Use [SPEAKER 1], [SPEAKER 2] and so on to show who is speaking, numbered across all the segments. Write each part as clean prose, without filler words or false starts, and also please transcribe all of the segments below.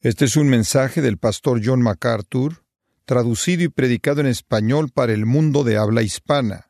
[SPEAKER 1] Este es un mensaje del pastor John MacArthur, traducido y predicado en español para el mundo de habla hispana.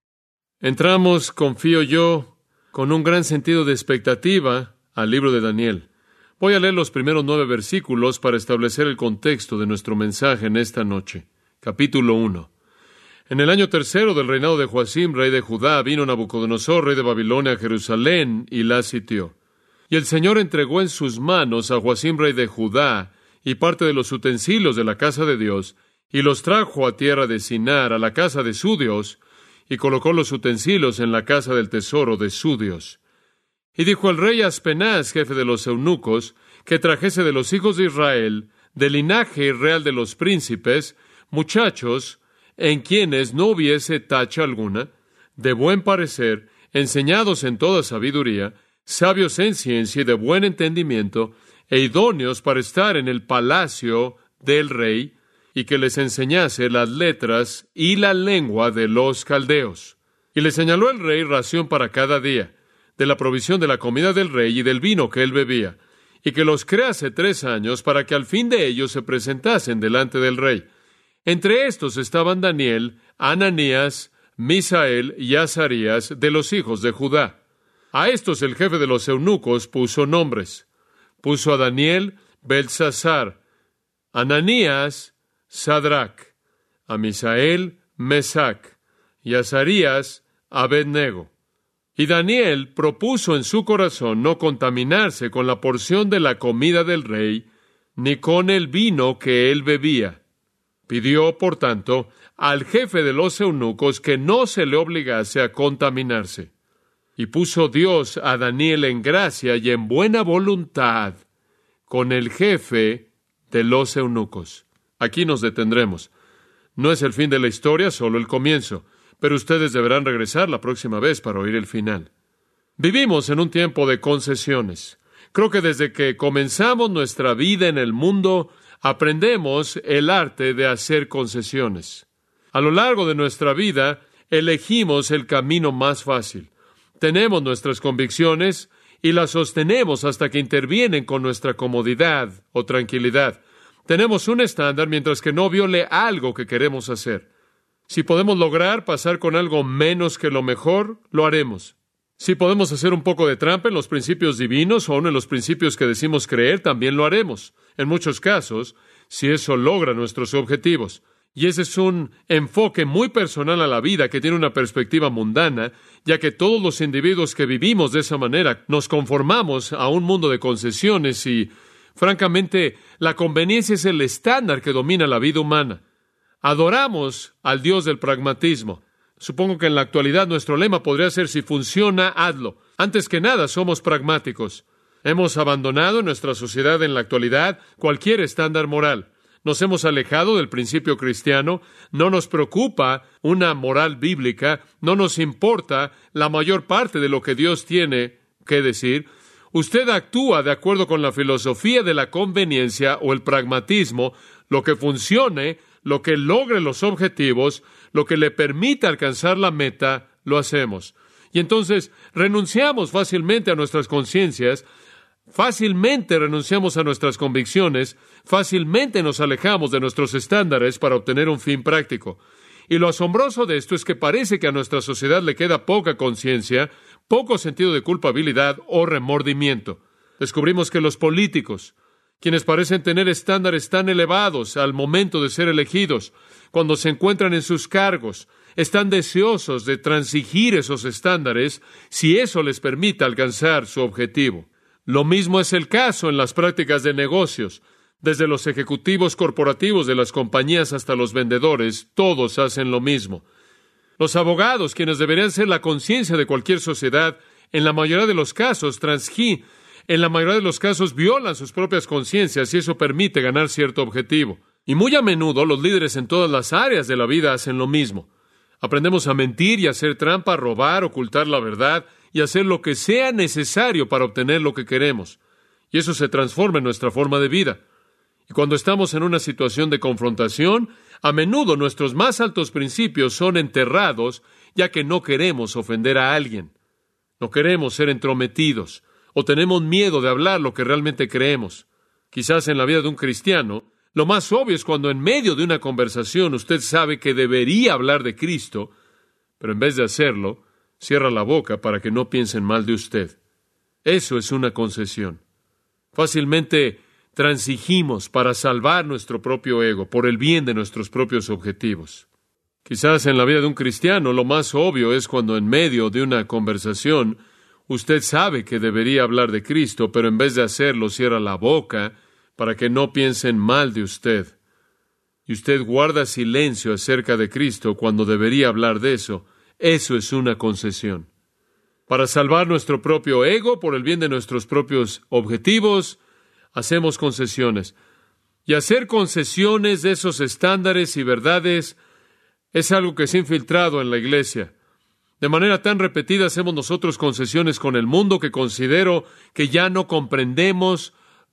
[SPEAKER 2] Entramos, confío yo, con un gran sentido de expectativa al libro de Daniel. Voy a leer los primeros 9 versículos para establecer el contexto de nuestro mensaje en esta noche. Capítulo 1. En el año 3 del reinado de Joacim, rey de Judá, vino Nabucodonosor, rey de Babilonia, a Jerusalén, y la sitió. Y el Señor entregó en sus manos a Joacim, rey de Judá, y parte de los utensilios de la casa de Dios, y los trajo a tierra de Sinar, a la casa de su Dios, y colocó los utensilios en la casa del tesoro de su Dios. Y dijo el rey a Aspenaz, jefe de los eunucos, que trajese de los hijos de Israel, del linaje real de los príncipes, muchachos, en quienes no hubiese tacha alguna, de buen parecer, enseñados en toda sabiduría, sabios en ciencia y de buen entendimiento, e idóneos para estar en el palacio del rey, y que les enseñase las letras y la lengua de los caldeos. Y le señaló el rey ración para cada día, de la provisión de la comida del rey y del vino que él bebía, y que los crease 3 años para que al fin de ellos se presentasen delante del rey. Entre estos estaban Daniel, Ananías, Misael y Azarías de los hijos de Judá. A estos el jefe de los eunucos puso nombres. Puso a Daniel, Belsasar, a Ananías, Sadrac, a Misael, Mesac, y a Azarías, Abednego. Y Daniel propuso en su corazón no contaminarse con la porción de la comida del rey, ni con el vino que él bebía. Pidió, por tanto, al jefe de los eunucos que no se le obligase a contaminarse. Y puso Dios a Daniel en gracia y en buena voluntad con el jefe de los eunucos. Aquí nos detendremos. No es el fin de la historia, solo el comienzo, pero ustedes deberán regresar la próxima vez para oír el final. Vivimos en un tiempo de concesiones. Creo que desde que comenzamos nuestra vida en el mundo, aprendemos el arte de hacer concesiones. A lo largo de nuestra vida, elegimos el camino más fácil. Tenemos nuestras convicciones y las sostenemos hasta que intervienen con nuestra comodidad o tranquilidad. Tenemos un estándar mientras que no viole algo que queremos hacer. Si podemos lograr pasar con algo menos que lo mejor, lo haremos. Si podemos hacer un poco de trampa en los principios divinos o aún en los principios que decimos creer, también lo haremos. En muchos casos, si eso logra nuestros objetivos. Y ese es un enfoque muy personal a la vida que tiene una perspectiva mundana, ya que todos los individuos que vivimos de esa manera nos conformamos a un mundo de concesiones y, francamente, la conveniencia es el estándar que domina la vida humana. Adoramos al Dios del pragmatismo. Supongo que en la actualidad nuestro lema podría ser: si funciona, hazlo. Antes que nada, somos pragmáticos. Hemos abandonado en nuestra sociedad en la actualidad cualquier estándar moral. Nos hemos alejado del principio cristiano, no nos preocupa una moral bíblica, no nos importa la mayor parte de lo que Dios tiene que decir. Usted actúa de acuerdo con la filosofía de la conveniencia o el pragmatismo, lo que funcione, lo que logre los objetivos, lo que le permita alcanzar la meta, lo hacemos. Y entonces renunciamos fácilmente a nuestras conciencias, fácilmente renunciamos a nuestras convicciones, fácilmente nos alejamos de nuestros estándares para obtener un fin práctico. Y lo asombroso de esto es que parece que a nuestra sociedad le queda poca conciencia, poco sentido de culpabilidad o remordimiento. Descubrimos que los políticos, quienes parecen tener estándares tan elevados al momento de ser elegidos, cuando se encuentran en sus cargos, están deseosos de transigir esos estándares si eso les permite alcanzar su objetivo. Lo mismo es el caso en las prácticas de negocios. Desde los ejecutivos corporativos de las compañías hasta los vendedores, todos hacen lo mismo. Los abogados, quienes deberían ser la conciencia de cualquier sociedad, en la mayoría de los casos en la mayoría de los casos violan sus propias conciencias y eso permite ganar cierto objetivo. Y muy a menudo los líderes en todas las áreas de la vida hacen lo mismo. Aprendemos a mentir y a hacer trampa, a robar, ocultar la verdad y hacer lo que sea necesario para obtener lo que queremos. Y eso se transforma en nuestra forma de vida. Y cuando estamos en una situación de confrontación, a menudo nuestros más altos principios son enterrados, ya que no queremos ofender a alguien. No queremos ser entrometidos, o tenemos miedo de hablar lo que realmente creemos. Quizás en la vida de un cristiano, lo más obvio es cuando en medio de una conversación usted sabe que debería hablar de Cristo, pero en vez de hacerlo, cierra la boca para que no piensen mal de usted. Eso es una concesión. Fácilmente transigimos para salvar nuestro propio ego, por el bien de nuestros propios objetivos. Quizás en la vida de un cristiano lo más obvio es cuando en medio de una conversación usted sabe que debería hablar de Cristo, pero en vez de hacerlo cierra la boca para que no piensen mal de usted. Y usted guarda silencio acerca de Cristo cuando debería hablar de eso. Eso es una concesión. Para salvar nuestro propio ego, por el bien de nuestros propios objetivos, hacemos concesiones. Y hacer concesiones de esos estándares y verdades es algo que se ha infiltrado en la iglesia. De manera tan repetida hacemos nosotros concesiones con el mundo que considero que ya no comprendemos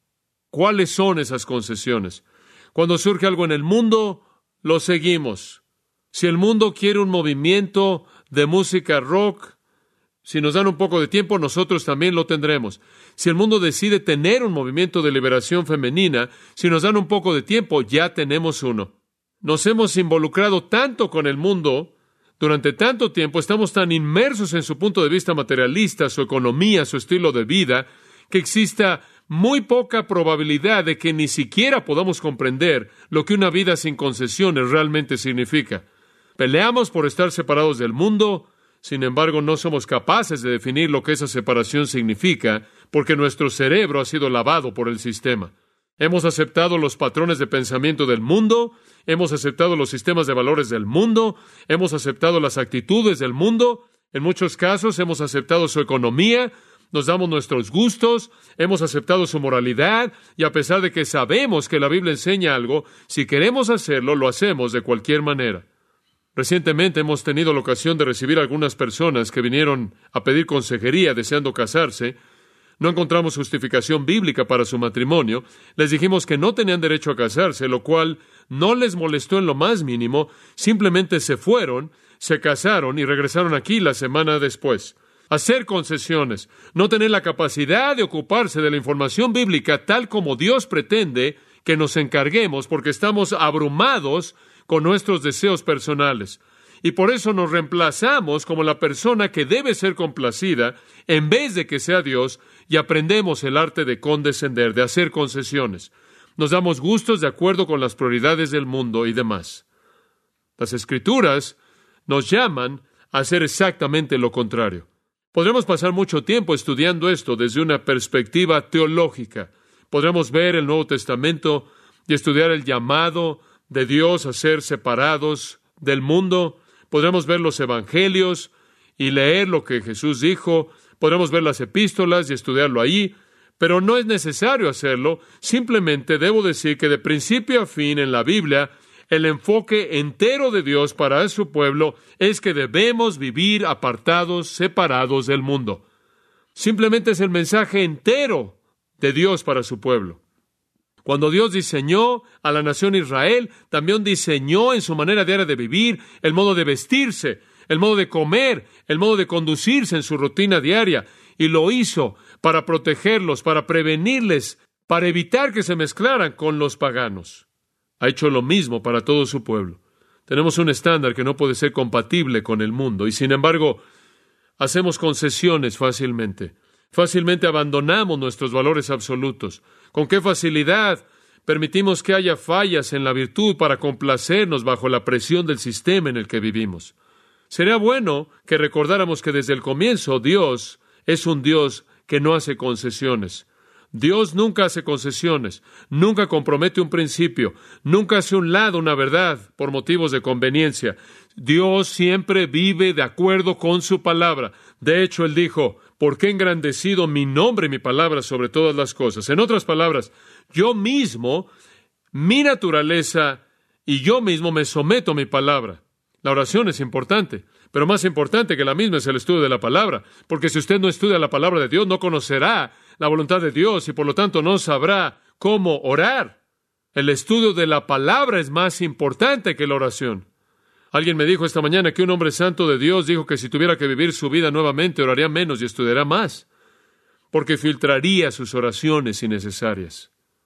[SPEAKER 2] cuáles son esas concesiones. Cuando surge algo en el mundo, lo seguimos. Si el mundo quiere un movimiento de música rock, si nos dan un poco de tiempo, nosotros también lo tendremos. Si el mundo decide tener un movimiento de liberación femenina, si nos dan un poco de tiempo, ya tenemos uno. Nos hemos involucrado tanto con el mundo durante tanto tiempo, estamos tan inmersos en su punto de vista materialista, su economía, su estilo de vida, que exista muy poca probabilidad de que ni siquiera podamos comprender lo que una vida sin concesiones realmente significa. Peleamos por estar separados del mundo, sin embargo no somos capaces de definir lo que esa separación significa, porque nuestro cerebro ha sido lavado por el sistema. Hemos aceptado los patrones de pensamiento del mundo, hemos aceptado los sistemas de valores del mundo, hemos aceptado las actitudes del mundo, en muchos casos hemos aceptado su economía, nos damos nuestros gustos, hemos aceptado su moralidad, y a pesar de que sabemos que la Biblia enseña algo, si queremos hacerlo, lo hacemos de cualquier manera. Recientemente hemos tenido la ocasión de recibir a algunas personas que vinieron a pedir consejería deseando casarse. No encontramos justificación bíblica para su matrimonio. Les dijimos que no tenían derecho a casarse, lo cual no les molestó en lo más mínimo. Simplemente se fueron, se casaron y regresaron aquí la semana después. Hacer concesiones, no tener la capacidad de ocuparse de la información bíblica tal como Dios pretende que nos encarguemos porque estamos abrumados con nuestros deseos personales. Y por eso nos reemplazamos como la persona que debe ser complacida en vez de que sea Dios, y aprendemos el arte de condescender, de hacer concesiones. Nos damos gustos de acuerdo con las prioridades del mundo y demás. Las Escrituras nos llaman a hacer exactamente lo contrario. Podremos pasar mucho tiempo estudiando esto desde una perspectiva teológica. Podremos ver el Nuevo Testamento y estudiar el llamado de Dios a ser separados del mundo. Podremos ver los evangelios y leer lo que Jesús dijo. Podremos ver las epístolas y estudiarlo ahí, pero no es necesario hacerlo. Simplemente debo decir que de principio a fin en la Biblia, el enfoque entero de Dios para su pueblo es que debemos vivir apartados, separados del mundo. Simplemente es el mensaje entero de Dios para su pueblo. Cuando Dios diseñó a la nación Israel, también diseñó en su manera diaria de vivir, el modo de vestirse, el modo de comer, el modo de conducirse en su rutina diaria, y lo hizo para protegerlos, para prevenirles, para evitar que se mezclaran con los paganos. Ha hecho lo mismo para todo su pueblo. Tenemos un estándar que no puede ser compatible con el mundo, y sin embargo, hacemos concesiones fácilmente. Fácilmente abandonamos nuestros valores absolutos. ¿Con qué facilidad permitimos que haya fallas en la virtud para complacernos bajo la presión del sistema en el que vivimos? Sería bueno que recordáramos que desde el comienzo Dios es un Dios que no hace concesiones. Dios nunca hace concesiones, nunca compromete un principio, nunca hace a un lado una verdad por motivos de conveniencia. Dios siempre vive de acuerdo con su palabra. De hecho, Él dijo, porque he engrandecido mi nombre y mi palabra sobre todas las cosas. En otras palabras, yo mismo, mi naturaleza y yo mismo me someto a mi palabra. La oración es importante, pero más importante que la misma es el estudio de la palabra, porque si usted no estudia la palabra de Dios, no conocerá la voluntad de Dios y por lo tanto no sabrá cómo orar. El estudio de la palabra es más importante que la oración. Alguien me dijo esta mañana que un hombre santo de Dios dijo que si tuviera que vivir su vida nuevamente, oraría menos y estudiaría más, porque filtraría sus oraciones innecesarias.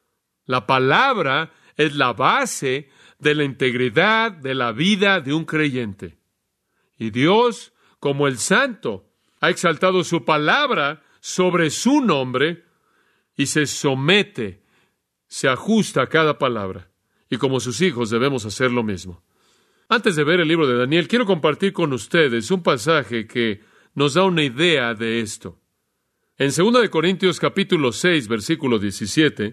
[SPEAKER 2] La palabra es la base de la integridad de la vida de un creyente. Y Dios, como el Santo, ha exaltado su palabra sobre su nombre y se somete, se ajusta a cada palabra. Y como sus hijos debemos hacer lo mismo. Antes de ver el libro de Daniel, quiero compartir con ustedes un pasaje que nos da una idea de esto. En 2 de Corintios capítulo 6, versículo 17,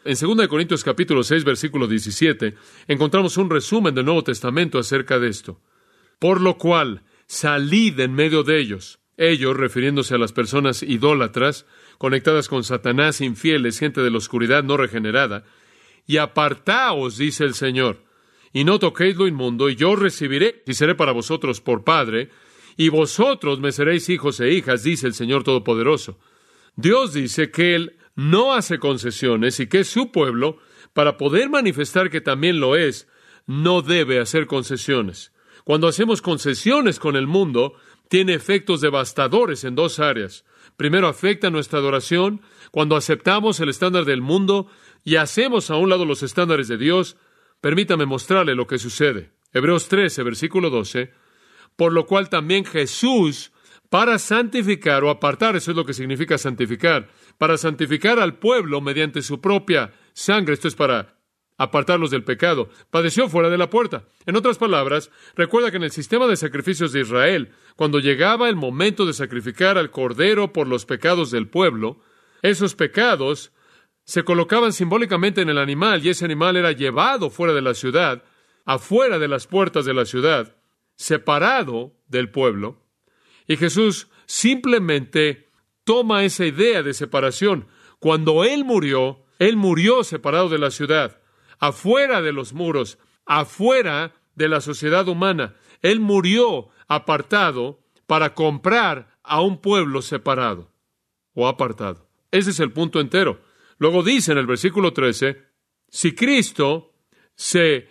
[SPEAKER 2] encontramos un resumen del Nuevo Testamento acerca de esto. Por lo cual, salid en medio de ellos, refiriéndose a las personas idólatras, conectadas con Satanás, infieles, gente de la oscuridad no regenerada, y apartaos, dice el Señor, y no toquéis lo inmundo, y yo os recibiré, y seré para vosotros por Padre, y vosotros me seréis hijos e hijas, dice el Señor Todopoderoso. Dios dice que Él no hace concesiones y que su pueblo, para poder manifestar que también lo es, no debe hacer concesiones. Cuando hacemos concesiones con el mundo, tiene efectos devastadores en dos áreas. Primero, afecta nuestra adoración. Cuando aceptamos el estándar del mundo y hacemos a un lado los estándares de Dios, permítame mostrarle lo que sucede. Hebreos 13, versículo 12. Por lo cual también Jesús, para santificar o apartar, eso es lo que significa santificar, para santificar al pueblo mediante su propia sangre, esto es para apartarlos del pecado, padeció fuera de la puerta. En otras palabras, recuerda que en el sistema de sacrificios de Israel, cuando llegaba el momento de sacrificar al cordero por los pecados del pueblo, esos pecados se colocaban simbólicamente en el animal y ese animal era llevado fuera de la ciudad, afuera de las puertas de la ciudad, separado del pueblo. Y Jesús simplemente toma esa idea de separación. Cuando Él murió separado de la ciudad, afuera de los muros, afuera de la sociedad humana. Él murió apartado para comprar a un pueblo separado o apartado. Ese es el punto entero. Luego dice en el versículo 13, si Cristo se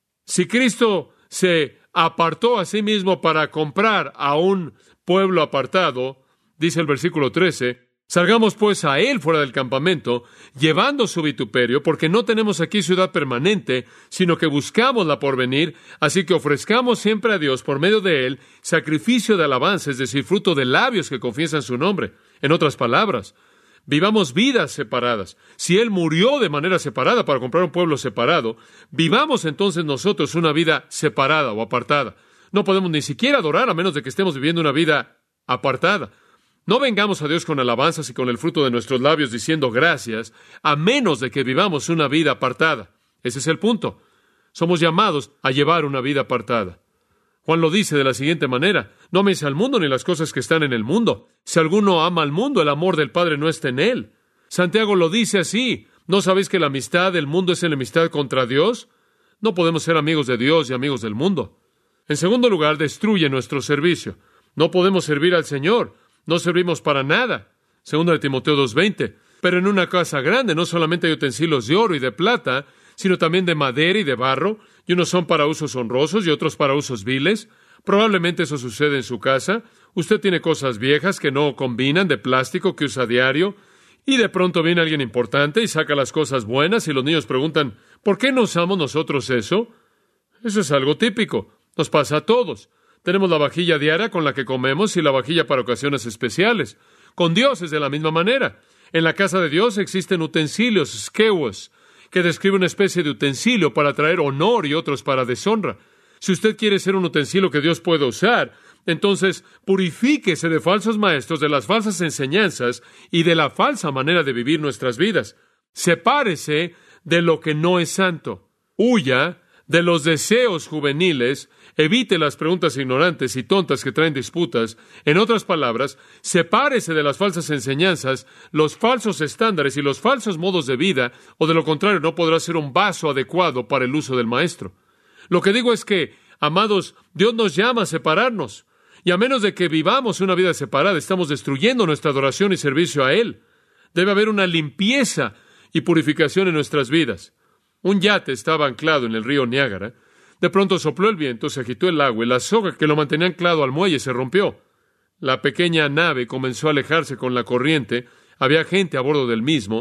[SPEAKER 2] apartó a sí mismo para comprar a un pueblo apartado, dice el versículo 13, salgamos pues a Él fuera del campamento, llevando su vituperio, porque no tenemos aquí ciudad permanente, sino que buscamos la porvenir, así que ofrezcamos siempre a Dios por medio de Él sacrificio de alabanza, es decir, fruto de labios que confiesan su nombre. En otras palabras, vivamos vidas separadas. Si Él murió de manera separada para comprar un pueblo separado, vivamos entonces nosotros una vida separada o apartada. No podemos ni siquiera adorar a menos de que estemos viviendo una vida apartada. No vengamos a Dios con alabanzas y con el fruto de nuestros labios diciendo gracias, a menos de que vivamos una vida apartada. Ese es el punto. Somos llamados a llevar una vida apartada. Juan lo dice de la siguiente manera, no améis al mundo ni las cosas que están en el mundo. Si alguno ama al mundo, el amor del Padre no está en él. Santiago lo dice así, ¿no sabéis que la amistad del mundo es enemistad contra Dios? No podemos ser amigos de Dios y amigos del mundo. En segundo lugar, destruye nuestro servicio. No podemos servir al Señor. No servimos para nada. 2 de Timoteo 2:20. Pero en una casa grande no solamente hay utensilios de oro y de plata, sino también de madera y de barro, y unos son para usos honrosos y otros para usos viles. Probablemente eso sucede en su casa. Usted tiene cosas viejas que no combinan, de plástico que usa a diario, y de pronto viene alguien importante y saca las cosas buenas, y los niños preguntan, ¿por qué no usamos nosotros eso? Eso es algo típico. Nos pasa a todos. Tenemos la vajilla diaria con la que comemos y la vajilla para ocasiones especiales. Con Dios es de la misma manera. En la casa de Dios existen utensilios, skewos, que describe una especie de utensilio para traer honor y otros para deshonra. Si usted quiere ser un utensilio que Dios pueda usar, entonces purifíquese de falsos maestros, de las falsas enseñanzas y de la falsa manera de vivir nuestras vidas. Sepárese de lo que no es santo. Huya de los deseos juveniles. Evite las preguntas ignorantes y tontas que traen disputas. En otras palabras, sepárese de las falsas enseñanzas, los falsos estándares y los falsos modos de vida, o de lo contrario no podrá ser un vaso adecuado para el uso del maestro. Lo que digo es que, amados, Dios nos llama a separarnos, y a menos de que vivamos una vida separada, estamos destruyendo nuestra adoración y servicio a Él. Debe haber una limpieza y purificación en nuestras vidas. Un yate estaba anclado en el río Niágara. De pronto sopló el viento, se agitó el agua y la soga que lo mantenía anclado al muelle se rompió. La pequeña nave comenzó a alejarse con la corriente. Había gente a bordo del mismo.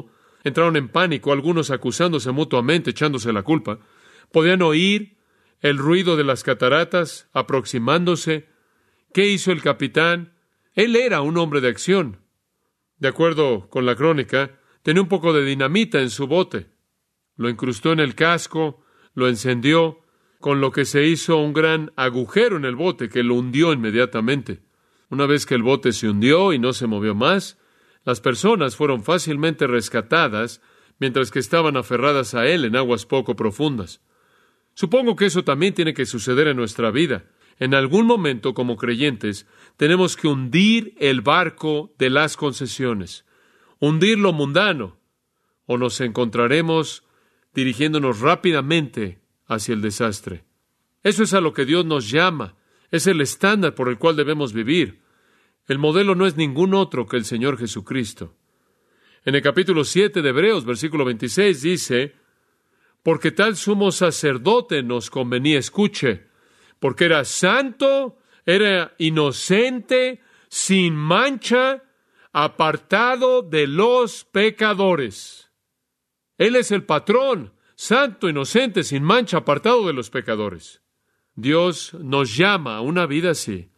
[SPEAKER 2] entraron en pánico, algunos acusándose mutuamente, echándose la culpa. Podían oír el ruido de las cataratas aproximándose. ¿Qué hizo el capitán? Él era un hombre de acción. De acuerdo con la crónica, tenía un poco de dinamita en su bote. Lo incrustó en el casco, lo encendió, con lo que se hizo un gran agujero en el bote que lo hundió inmediatamente. Una vez que el bote se hundió y no se movió más, las personas fueron fácilmente rescatadas mientras que estaban aferradas a él en aguas poco profundas. Supongo que eso también tiene que suceder en nuestra vida. En algún momento, como creyentes, tenemos que hundir el barco de las concesiones, hundir lo mundano, o nos encontraremos dirigiéndonos rápidamente hacia el desastre. Eso es a lo que Dios nos llama. Es el estándar por el cual debemos vivir. El modelo no es ningún otro que el Señor Jesucristo. En el capítulo 7 de Hebreos, versículo 26, dice: porque tal sumo sacerdote nos convenía, escuche, porque era santo, era inocente, sin mancha, apartado de los pecadores. Él es el patrón, santo, inocente, sin mancha, apartado de los pecadores. Dios nos llama a una vida así.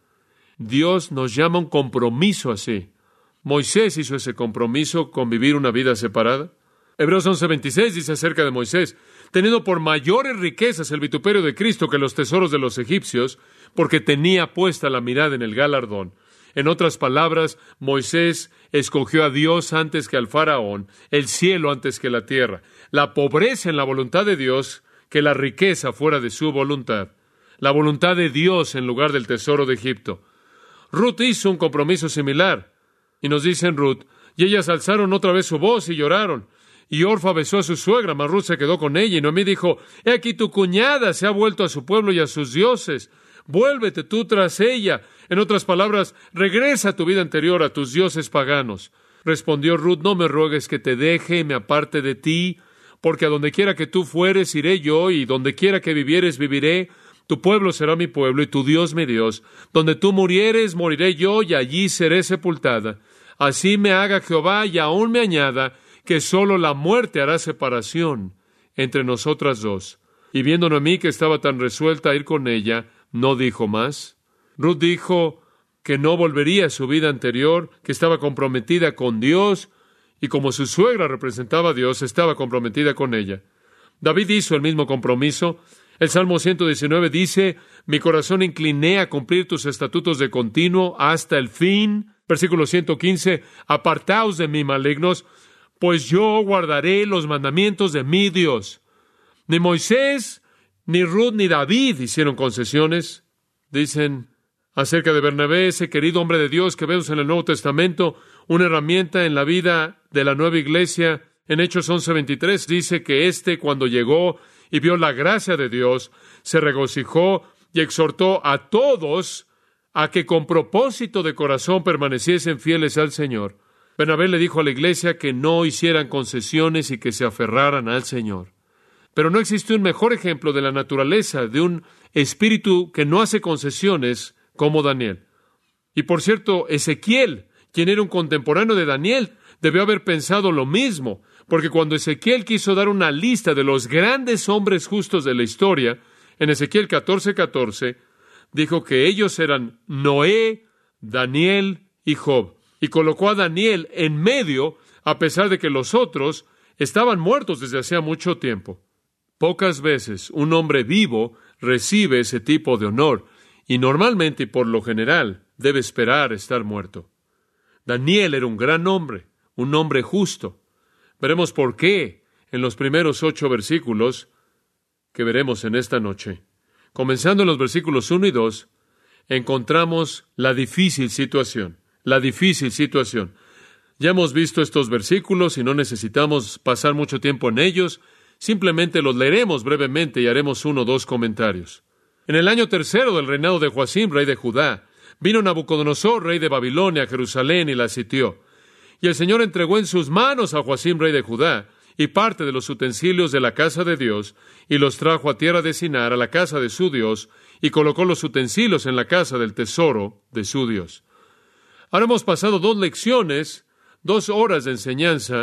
[SPEAKER 2] Dios nos llama a un compromiso así. Moisés hizo ese compromiso con vivir una vida separada. Hebreos 11:26 dice acerca de Moisés: teniendo por mayores riquezas el vituperio de Cristo que los tesoros de los egipcios, porque tenía puesta la mirada en el galardón. En otras palabras, Moisés escogió a Dios antes que al faraón, el cielo antes que la tierra, la pobreza en la voluntad de Dios que la riqueza fuera de su voluntad, la voluntad de Dios en lugar del tesoro de Egipto. Ruth hizo un compromiso similar, y nos dice en Ruth: y ellas alzaron otra vez su voz y lloraron. Y Orfa besó a su suegra, mas Ruth se quedó con ella, y Noemí dijo: he aquí tu cuñada se ha vuelto a su pueblo y a sus dioses. Vuélvete tú tras ella. En otras palabras, regresa a tu vida anterior, a tus dioses paganos. Respondió Ruth: no me ruegues que te deje y me aparte de ti, porque a donde quiera que tú fueres, iré yo, y donde quiera que vivieres, viviré. Tu pueblo será mi pueblo, y tu Dios mi Dios. Donde tú murieres, moriré yo, y allí seré sepultada. Así me haga Jehová, y aún me añada, que solo la muerte hará separación entre nosotras dos. Y viendo Noemí que estaba tan resuelta a ir con ella, no dijo más. Ruth dijo que no volvería a su vida anterior, que estaba comprometida con Dios, y como su suegra representaba a Dios, estaba comprometida con ella. David hizo el mismo compromiso. El Salmo 119 dice: mi corazón incliné a cumplir tus estatutos de continuo hasta el fin. Versículo 115: apartaos de mí, malignos, pues yo guardaré los mandamientos de mi Dios. Ni Moisés, ni Ruth, ni David hicieron concesiones. Dicen acerca de Bernabé, ese querido hombre de Dios que vemos en el Nuevo Testamento, una herramienta en la vida de la nueva iglesia. En Hechos 11:23 dice que cuando llegó y vio la gracia de Dios, se regocijó y exhortó a todos a que con propósito de corazón permaneciesen fieles al Señor. Bernabé le dijo a la iglesia que no hicieran concesiones y que se aferraran al Señor. Pero no existe un mejor ejemplo de la naturaleza de un espíritu que no hace concesiones como Daniel. Y por cierto, Ezequiel, quien era un contemporáneo de Daniel, debió haber pensado lo mismo, porque cuando Ezequiel quiso dar una lista de los grandes hombres justos de la historia, en Ezequiel 14:14, dijo que ellos eran Noé, Daniel y Job, y colocó a Daniel en medio, a pesar de que los otros estaban muertos desde hacía mucho tiempo. Pocas veces un hombre vivo recibe ese tipo de honor, y normalmente y por lo general debe esperar estar muerto. Daniel era un gran hombre, un hombre justo. Veremos por qué en los primeros 8 versículos que veremos en esta noche. Comenzando en los versículos 1 y 2, encontramos la difícil situación. La difícil situación. Ya hemos visto estos versículos y no necesitamos pasar mucho tiempo en ellos. Simplemente los leeremos brevemente y haremos 1 o 2 comentarios. En el año 3 del reinado de Joacim, rey de Judá, vino Nabucodonosor, rey de Babilonia, a Jerusalén y la sitió. Y el Señor entregó en sus manos a Joacim, rey de Judá, y parte de los utensilios de la casa de Dios, y los trajo a tierra de Sinar, a la casa de su Dios, y colocó los utensilios en la casa del tesoro de su Dios. Ahora hemos pasado 2 lecciones, 2 horas de enseñanza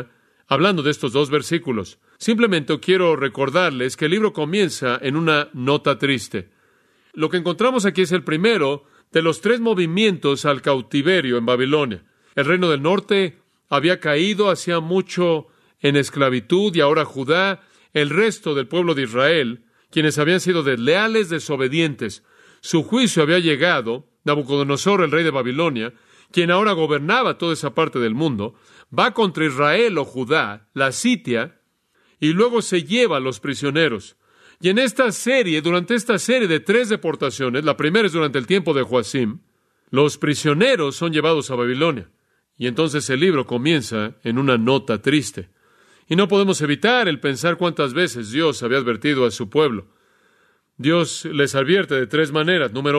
[SPEAKER 2] hablando de estos dos versículos. Simplemente quiero recordarles que el libro comienza en una nota triste. Lo que encontramos aquí es el primero de los 3 movimientos al cautiverio en Babilonia. El reino del norte había caído hacía mucho en esclavitud y ahora Judá, el resto del pueblo de Israel, quienes habían sido desleales, desobedientes. Su juicio había llegado. Nabucodonosor, el rey de Babilonia, quien ahora gobernaba toda esa parte del mundo, va contra Israel o Judá, la sitia, y luego se lleva a los prisioneros. Y en esta serie, durante esta serie de 3 deportaciones, la primera es durante el tiempo de Joacim, los prisioneros son llevados a Babilonia. Y entonces el libro comienza en una nota triste. Y no podemos evitar el pensar cuántas veces Dios había advertido a su pueblo. Dios les advierte de 3 maneras. Número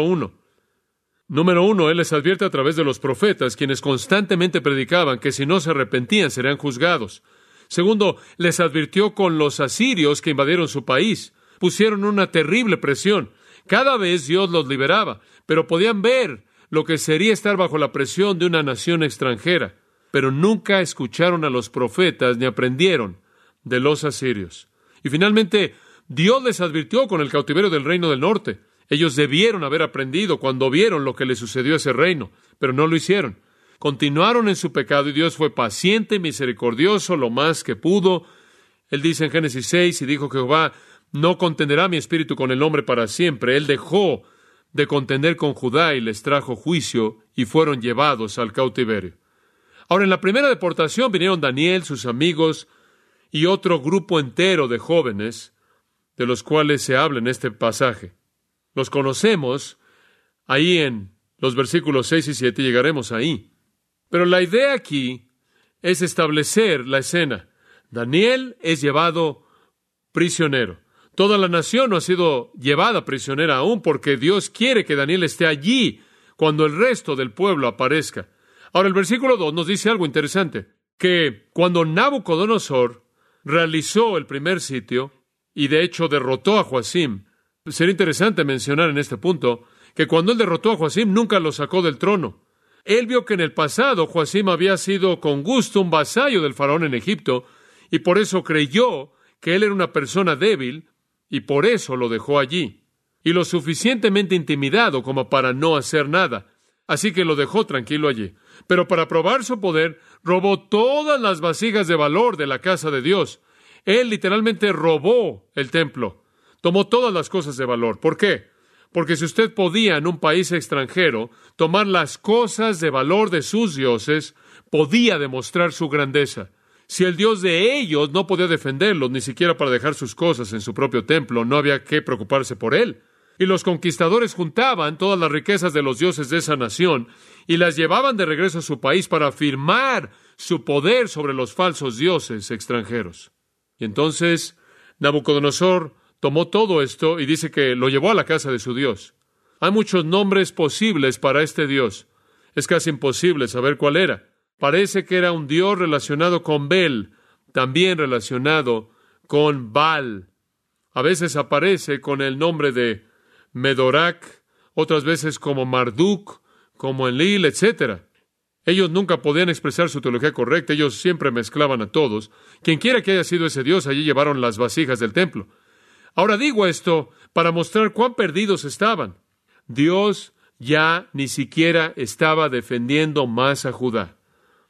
[SPEAKER 2] uno, Él les advierte a través de los profetas, quienes constantemente predicaban que si no se arrepentían serían juzgados. Segundo, les advirtió con los asirios que invadieron su país. Pusieron una terrible presión. Cada vez Dios los liberaba, pero podían ver lo que sería estar bajo la presión de una nación extranjera. Pero nunca escucharon a los profetas ni aprendieron de los asirios. Y finalmente, Dios les advirtió con el cautiverio del reino del norte. Ellos debieron haber aprendido cuando vieron lo que le sucedió a ese reino, pero no lo hicieron. Continuaron en su pecado y Dios fue paciente y misericordioso lo más que pudo. Él dice en Génesis 6, y dijo Jehová, no contenderá mi espíritu con el hombre para siempre. Él dejó de contender con Judá y les trajo juicio y fueron llevados al cautiverio. Ahora, en la primera deportación vinieron Daniel, sus amigos y otro grupo entero de jóvenes de los cuales se habla en este pasaje. Los conocemos ahí en los versículos 6 y 7, llegaremos ahí. Pero la idea aquí es establecer la escena. Daniel es llevado prisionero. Toda la nación no ha sido llevada prisionera aún porque Dios quiere que Daniel esté allí cuando el resto del pueblo aparezca. Ahora, el versículo 2 nos dice algo interesante, que cuando Nabucodonosor realizó el primer sitio y de hecho derrotó a Joacim, sería interesante mencionar en este punto que cuando él derrotó a Joacim nunca lo sacó del trono. Él vio que en el pasado Joacim había sido con gusto un vasallo del faraón en Egipto y por eso creyó que él era una persona débil y por eso lo dejó allí. Y lo suficientemente intimidado como para no hacer nada. Así que lo dejó tranquilo allí. Pero para probar su poder, robó todas las vasijas de valor de la casa de Dios. Él literalmente robó el templo. Tomó todas las cosas de valor. ¿Por qué? Porque si usted podía en un país extranjero tomar las cosas de valor de sus dioses, podía demostrar su grandeza. Si el Dios de ellos no podía defenderlos, ni siquiera para dejar sus cosas en su propio templo, no había que preocuparse por él. Y los conquistadores juntaban todas las riquezas de los dioses de esa nación y las llevaban de regreso a su país para afirmar su poder sobre los falsos dioses extranjeros. Y entonces Nabucodonosor tomó todo esto y dice que lo llevó a la casa de su Dios. Hay muchos nombres posibles para este Dios. Es casi imposible saber cuál era. Parece que era un Dios relacionado con Bel, también relacionado con Baal. A veces aparece con el nombre de Medorac, otras veces como Marduk, como Enlil, etc. Ellos nunca podían expresar su teología correcta, ellos siempre mezclaban a todos. Quienquiera que haya sido ese Dios, allí llevaron las vasijas del templo. Ahora digo esto para mostrar cuán perdidos estaban. Dios ya ni siquiera estaba defendiendo más a Judá.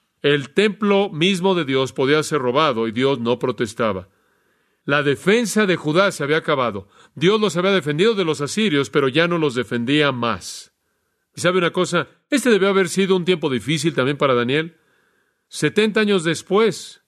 [SPEAKER 2] El templo mismo de Dios podía ser robado y Dios no protestaba. La defensa de Judá se había acabado. Dios los había defendido de los asirios, pero ya no los defendía más. ¿Y sabe una cosa? Este debió haber sido un tiempo difícil también para Daniel. 70 años después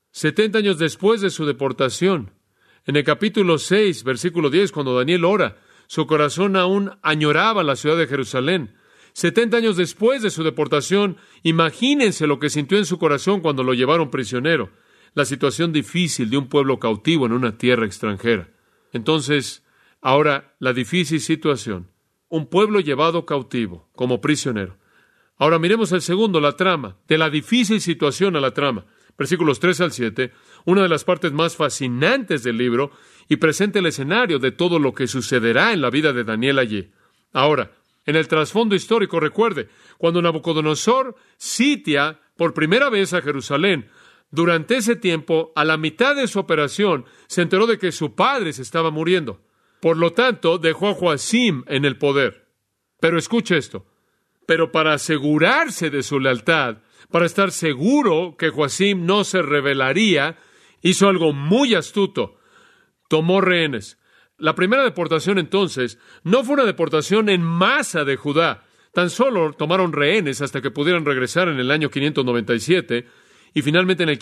[SPEAKER 2] de su deportación, en el capítulo 6, versículo 10, cuando Daniel ora, su corazón aún añoraba la ciudad de Jerusalén. 70 años después de su deportación, imagínense lo que sintió en su corazón cuando lo llevaron prisionero. La situación difícil de un pueblo cautivo en una tierra extranjera. Entonces, ahora la difícil situación. Un pueblo llevado cautivo, como prisionero. Ahora miremos el segundo, la trama. De la difícil situación a la trama. Versículos 3 al 7, una de las partes más fascinantes del libro, y presenta el escenario de todo lo que sucederá en la vida de Daniel allí. Ahora, en el trasfondo histórico, recuerde, cuando Nabucodonosor sitia por primera vez a Jerusalén, durante ese tiempo, a la mitad de su operación, se enteró de que su padre se estaba muriendo. Por lo tanto, dejó a Joacim en el poder. Pero escuche esto. Pero para asegurarse de su lealtad, para estar seguro que Joacim no se rebelaría, hizo algo muy astuto. Tomó rehenes. La primera deportación entonces no fue una deportación en masa de Judá. Tan solo tomaron rehenes hasta que pudieran regresar en el año 597 y finalmente en el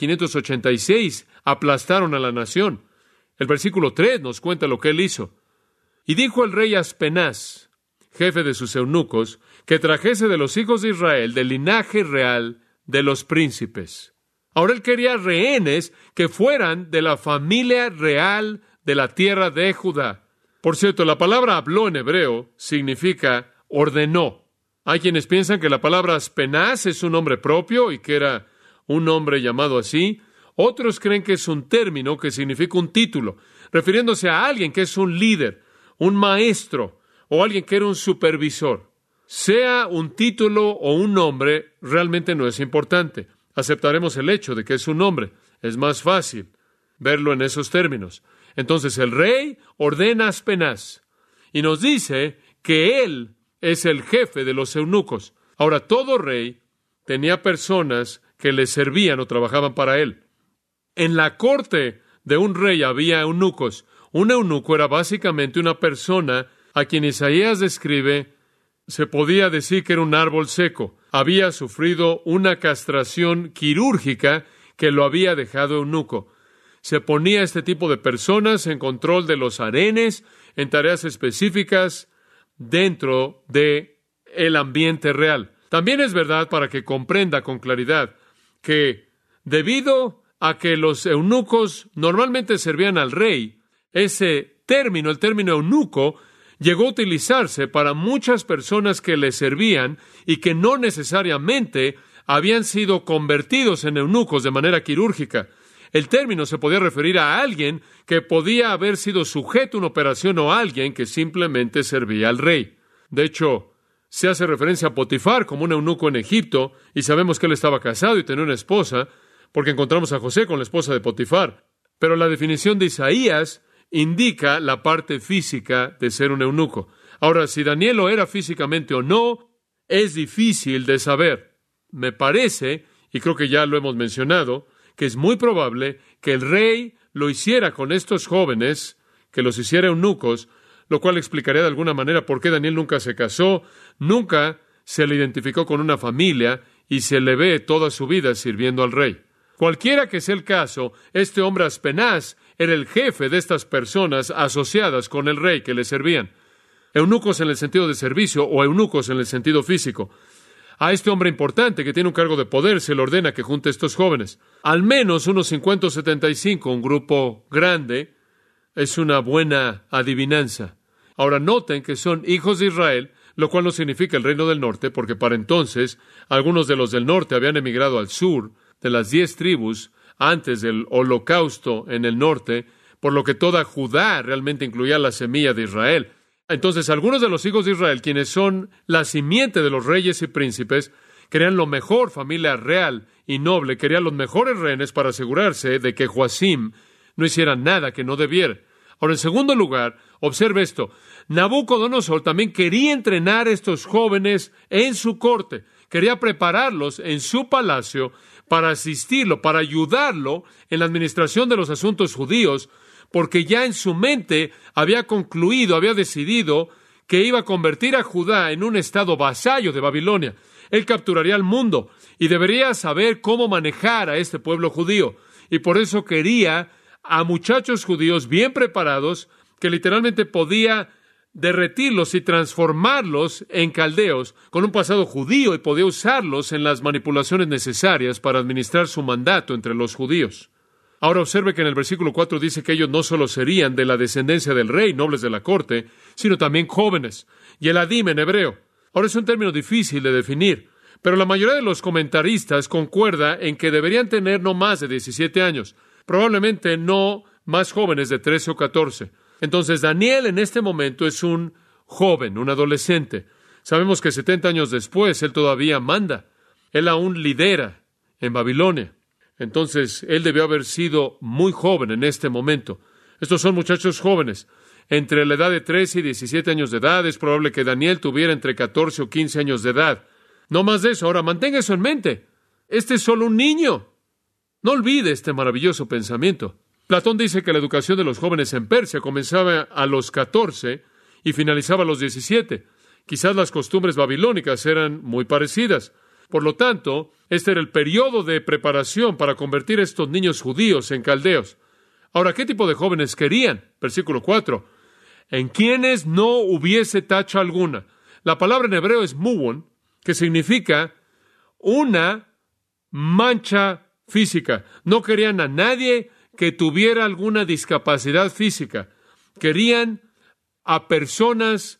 [SPEAKER 2] 586 aplastaron a la nación. El versículo 3 nos cuenta lo que él hizo. Y dijo el rey Aspenaz, jefe de sus eunucos, que trajese de los hijos de Israel del linaje real de los príncipes. Ahora él quería rehenes que fueran de la familia real de la tierra de Judá. Por cierto, la palabra habló en hebreo significa ordenó. Hay quienes piensan que la palabra Aspenaz es un nombre propio y que era un hombre llamado así. Otros creen que es un término que significa un título, refiriéndose a alguien que es un líder, un maestro o alguien que era un supervisor. Sea un título o un nombre, realmente no es importante. Aceptaremos el hecho de que es un nombre. Es más fácil verlo en esos términos. Entonces el rey ordena a Aspenaz y nos dice que él es el jefe de los eunucos. Ahora, todo rey tenía personas que le servían o trabajaban para él. En la corte de un rey había eunucos. Un eunuco era básicamente una persona a quien Isaías describe, se podía decir que era un árbol seco. Había sufrido una castración quirúrgica que lo había dejado eunuco. Se ponía a este tipo de personas en control de los harenes, en tareas específicas dentro de el ambiente real. También es verdad, para que comprenda con claridad, que debido a que los eunucos normalmente servían al rey, ese término, el término eunuco, llegó a utilizarse para muchas personas que le servían y que no necesariamente habían sido convertidos en eunucos de manera quirúrgica. El término se podía referir a alguien que podía haber sido sujeto a una operación o a alguien que simplemente servía al rey. De hecho, se hace referencia a Potifar como un eunuco en Egipto, y sabemos que él estaba casado y tenía una esposa, porque encontramos a José con la esposa de Potifar. Pero la definición de Isaías indica la parte física de ser un eunuco. Ahora, si Daniel lo era físicamente o no, es difícil de saber. Me parece, y creo que ya lo hemos mencionado, que es muy probable que el rey lo hiciera con estos jóvenes, que los hiciera eunucos, lo cual explicaría de alguna manera por qué Daniel nunca se casó, nunca se le identificó con una familia y se le ve toda su vida sirviendo al rey. Cualquiera que sea el caso, este hombre Aspenaz era el jefe de estas personas asociadas con el rey que le servían. Eunucos en el sentido de servicio o eunucos en el sentido físico. A este hombre importante que tiene un cargo de poder se le ordena que junte a estos jóvenes. Al menos unos 50 o 75, un grupo grande, es una buena adivinanza. Ahora noten que son hijos de Israel, lo cual no significa el reino del norte, porque para entonces algunos de los del norte habían emigrado al sur, de las 10 tribus, antes del holocausto en el norte, por lo que toda Judá realmente incluía la semilla de Israel. Entonces, algunos de los hijos de Israel, quienes son la simiente de los reyes y príncipes, querían lo mejor, familia real y noble, querían los mejores rehenes para asegurarse de que Joacim no hiciera nada que no debiera. Ahora, en segundo lugar, observe esto. Nabucodonosor también quería entrenar a estos jóvenes en su corte. Quería prepararlos en su palacio para asistirlo, para ayudarlo en la administración de los asuntos judíos, porque ya en su mente había concluido, había decidido que iba a convertir a Judá en un estado vasallo de Babilonia. Él capturaría al mundo y debería saber cómo manejar a este pueblo judío. Y por eso quería a muchachos judíos bien preparados que literalmente podía derretirlos y transformarlos en caldeos con un pasado judío y podía usarlos en las manipulaciones necesarias para administrar su mandato entre los judíos. Ahora observe que en el versículo 4 dice que ellos no solo serían de la descendencia del rey, nobles de la corte, sino también jóvenes. Y el Adim en hebreo. Ahora es un término difícil de definir, pero la mayoría de los comentaristas concuerda en que deberían tener no más de 17 años, probablemente no más jóvenes de 13 o 14. Entonces Daniel en este momento es un joven, un adolescente. Sabemos que 70 años después él todavía manda. Él aún lidera en Babilonia. Entonces, él debió haber sido muy joven en este momento. Estos son muchachos jóvenes, entre la edad de 13 y 17 años de edad. Es probable que Daniel tuviera entre 14 o 15 años de edad. No más de eso. Ahora, mantenga eso en mente. Este es solo un niño. No olvide este maravilloso pensamiento. Platón dice que la educación de los jóvenes en Persia comenzaba a los 14 y finalizaba a los 17. Quizás las costumbres babilónicas eran muy parecidas. Por lo tanto, este era el periodo de preparación para convertir a estos niños judíos en caldeos. Ahora, ¿qué tipo de jóvenes querían? Versículo 4. En quienes no hubiese tacha alguna. La palabra en hebreo es muon, que significa una mancha física. No querían a nadie que tuviera alguna discapacidad física. Querían a personas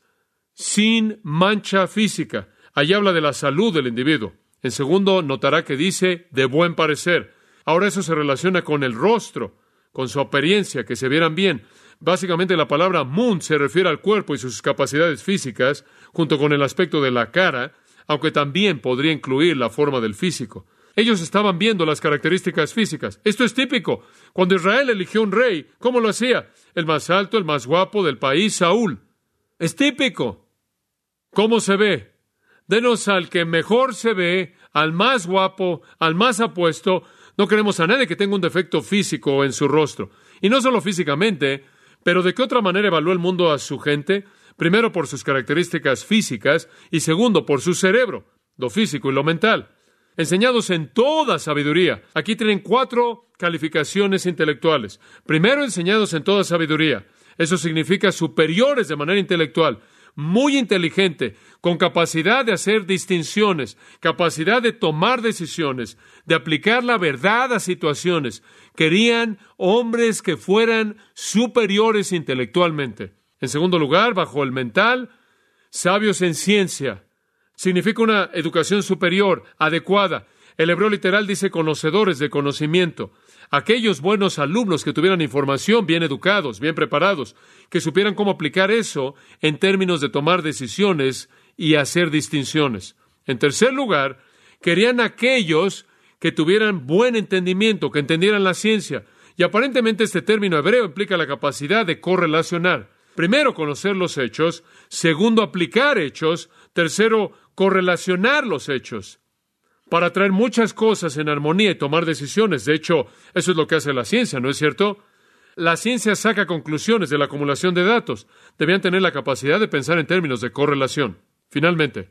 [SPEAKER 2] sin mancha física. Allí habla de la salud del individuo. En segundo, notará que dice de buen parecer. Ahora eso se relaciona con el rostro, con su apariencia, que se vieran bien. Básicamente la palabra mun se refiere al cuerpo y sus capacidades físicas, junto con el aspecto de la cara, aunque también podría incluir la forma del físico. Ellos estaban viendo las características físicas. Esto es típico. Cuando Israel eligió un rey, ¿cómo lo hacía? El más alto, el más guapo del país, Saúl. Es típico. ¿Cómo se ve? Denos al que mejor se ve, al más guapo, al más apuesto. No queremos a nadie que tenga un defecto físico en su rostro. Y no solo físicamente, pero ¿de qué otra manera evaluó el mundo a su gente? Primero por sus características físicas y segundo por su cerebro, lo físico y lo mental. Enseñados en toda sabiduría. Aquí tienen 4 calificaciones intelectuales. Primero, enseñados en toda sabiduría. Eso significa superiores de manera intelectual. Muy inteligente, con capacidad de hacer distinciones, capacidad de tomar decisiones, de aplicar la verdad a situaciones. Querían hombres que fueran superiores intelectualmente. En segundo lugar, bajo el mental, sabios en ciencia. Significa una educación superior, adecuada. El hebreo literal dice conocedores de conocimiento. Aquellos buenos alumnos que tuvieran información, bien educados, bien preparados, que supieran cómo aplicar eso en términos de tomar decisiones y hacer distinciones. En tercer lugar, querían aquellos que tuvieran buen entendimiento, que entendieran la ciencia. Y aparentemente este término hebreo implica la capacidad de correlacionar. Primero, conocer los hechos. Segundo, aplicar hechos. Tercero, correlacionar los hechos para traer muchas cosas en armonía y tomar decisiones. De hecho, eso es lo que hace la ciencia, ¿no es cierto? La ciencia saca conclusiones de la acumulación de datos. Debían tener la capacidad de pensar en términos de correlación. Finalmente,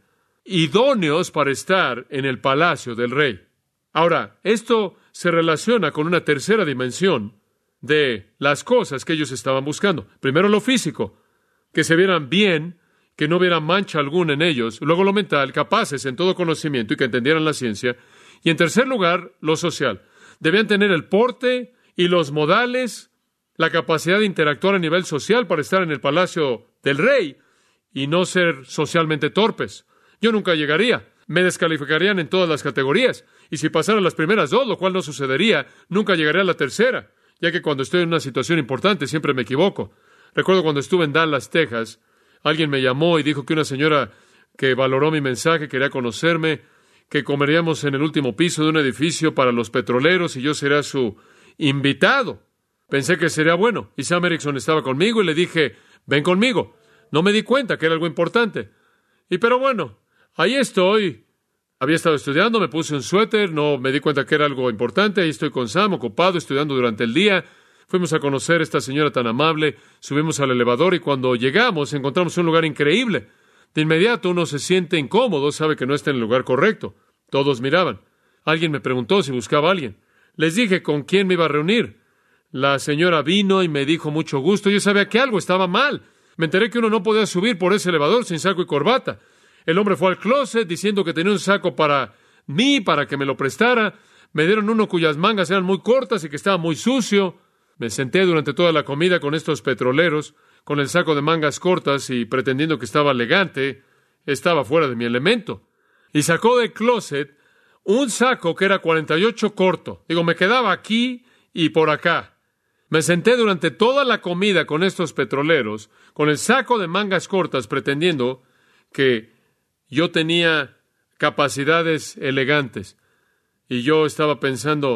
[SPEAKER 2] idóneos para estar en el palacio del rey. Ahora, esto se relaciona con una tercera dimensión de las cosas que ellos estaban buscando. Primero, lo físico, que se vieran bien, que no hubiera mancha alguna en ellos. Luego lo mental, capaces en todo conocimiento y que entendieran la ciencia. Y en tercer lugar, lo social. Debían tener el porte y los modales, la capacidad de interactuar a nivel social para estar en el palacio del rey y no ser socialmente torpes. Yo nunca llegaría. Me descalificarían en todas las categorías. Y si pasara las primeras 2, lo cual no sucedería, nunca llegaría a la tercera, ya que cuando estoy en una situación importante siempre me equivoco. Recuerdo cuando estuve en Dallas, Texas, alguien me llamó y dijo que una señora que valoró mi mensaje quería conocerme, que comeríamos en el último piso de un edificio para los petroleros y yo sería su invitado. Pensé que sería bueno. Y Sam Erickson estaba conmigo y le dije, ven conmigo. No me di cuenta que era algo importante. Pero bueno, ahí estoy. Había estado estudiando, me puse un suéter, no me di cuenta que era algo importante. Ahí estoy con Sam, ocupado, estudiando durante el día. Fuimos a conocer a esta señora tan amable, subimos al elevador y cuando llegamos encontramos un lugar increíble. De inmediato uno se siente incómodo, sabe que no está en el lugar correcto. Todos miraban. Alguien me preguntó si buscaba a alguien. Les dije con quién me iba a reunir. La señora vino y me dijo mucho gusto. Yo sabía que algo estaba mal. Me enteré que uno no podía subir por ese elevador sin saco y corbata. El hombre fue al closet diciendo que tenía un saco para mí, para que me lo prestara. Me dieron uno cuyas mangas eran muy cortas y que estaba muy sucio. Me senté durante toda la comida con estos petroleros, con el saco de mangas cortas y pretendiendo que estaba elegante, estaba fuera de mi elemento. Y sacó del closet un saco que era 48 corto. Me quedaba aquí y por acá. Me senté durante toda la comida con estos petroleros, con el saco de mangas cortas, pretendiendo que yo tenía capacidades elegantes. Y yo estaba pensando,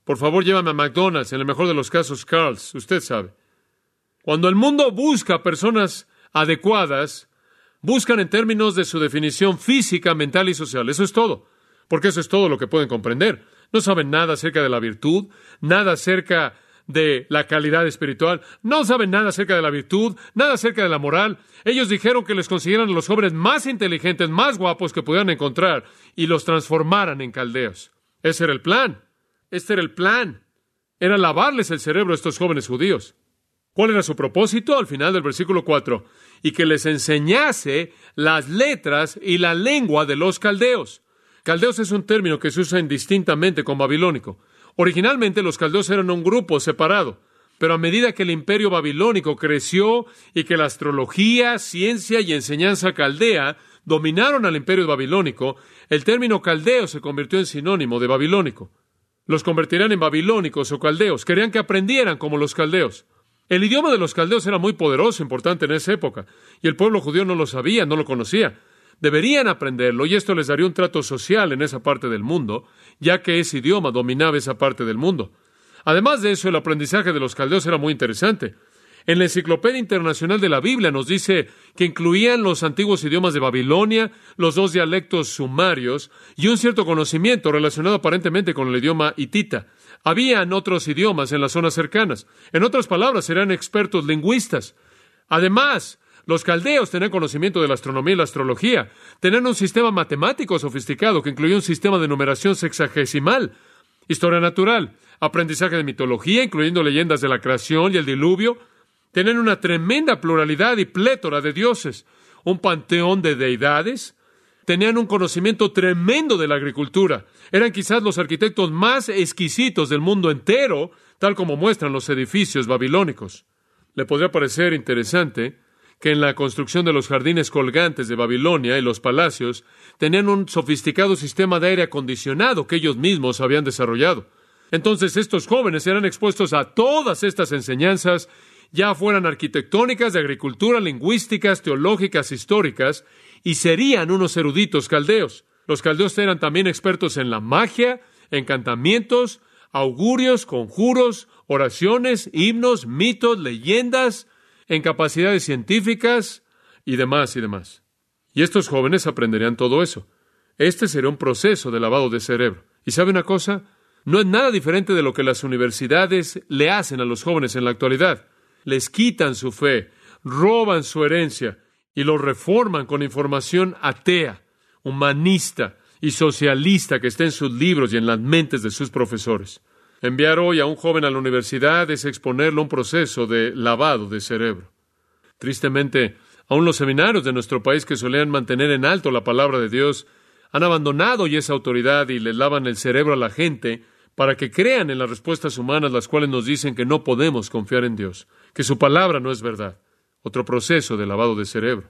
[SPEAKER 2] Por favor, llévame a McDonald's, en el mejor de los casos, Carl's, usted sabe. Cuando el mundo busca personas adecuadas, buscan en términos de su definición física, mental y social. Eso es todo, porque eso es todo lo que pueden comprender. No saben nada acerca de la virtud, nada acerca de la calidad espiritual, no saben nada acerca de la virtud, nada acerca de la moral. Ellos dijeron que les consiguieran a los jóvenes más inteligentes, más guapos que pudieran encontrar y los transformaran en caldeos. Ese era el plan. Este era el plan. Era lavarles el cerebro a estos jóvenes judíos. ¿Cuál era su propósito? Al final del versículo 4. Y que les enseñase las letras y la lengua de los caldeos. Caldeos es un término que se usa indistintamente con babilónico. Originalmente los caldeos eran un grupo separado, pero a medida que el imperio babilónico creció y que la astrología, ciencia y enseñanza caldea dominaron al imperio babilónico, el término caldeo se convirtió en sinónimo de babilónico. Los convertirán en babilónicos o caldeos. Querían que aprendieran como los caldeos. El idioma de los caldeos era muy poderoso, importante en esa época, y el pueblo judío no lo sabía, no lo conocía. Deberían aprenderlo, y esto les daría un trato social en esa parte del mundo, ya que ese idioma dominaba esa parte del mundo. Además de eso, el aprendizaje de los caldeos era muy interesante. En la Enciclopedia Internacional de la Biblia nos dice que incluían los antiguos idiomas de Babilonia, los 2 dialectos sumarios y un cierto conocimiento relacionado aparentemente con el idioma hitita. Habían otros idiomas en las zonas cercanas. En otras palabras, eran expertos lingüistas. Además, los caldeos tenían conocimiento de la astronomía y la astrología. Tenían un sistema matemático sofisticado que incluía un sistema de numeración sexagesimal, historia natural, aprendizaje de mitología, incluyendo leyendas de la creación y el diluvio. Tenían una tremenda pluralidad y plétora de dioses, un panteón de deidades. Tenían un conocimiento tremendo de la agricultura. Eran quizás los arquitectos más exquisitos del mundo entero, tal como muestran los edificios babilónicos. Le podría parecer interesante que en la construcción de los jardines colgantes de Babilonia y los palacios tenían un sofisticado sistema de aire acondicionado que ellos mismos habían desarrollado. Entonces estos jóvenes eran expuestos a todas estas enseñanzas, ya fueran arquitectónicas, de agricultura, lingüísticas, teológicas, históricas, y serían unos eruditos caldeos. Los caldeos eran también expertos en la magia, encantamientos, augurios, conjuros, oraciones, himnos, mitos, leyendas, en capacidades científicas y demás y demás. Y estos jóvenes aprenderían todo eso. Este será un proceso de lavado de cerebro. ¿Y sabe una cosa? No es nada diferente de lo que las universidades le hacen a los jóvenes en la actualidad. Les quitan su fe, roban su herencia y los reforman con información atea, humanista y socialista que está en sus libros y en las mentes de sus profesores. Enviar hoy a un joven a la universidad es exponerlo a un proceso de lavado de cerebro. Tristemente, aún los seminarios de nuestro país que solían mantener en alto la palabra de Dios han abandonado ya esa autoridad y le lavan el cerebro a la gente para que crean en las respuestas humanas, las cuales nos dicen que no podemos confiar en Dios, que su palabra no es verdad. Otro proceso de lavado de cerebro.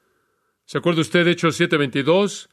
[SPEAKER 2] ¿Se acuerda usted de Hechos 7:22?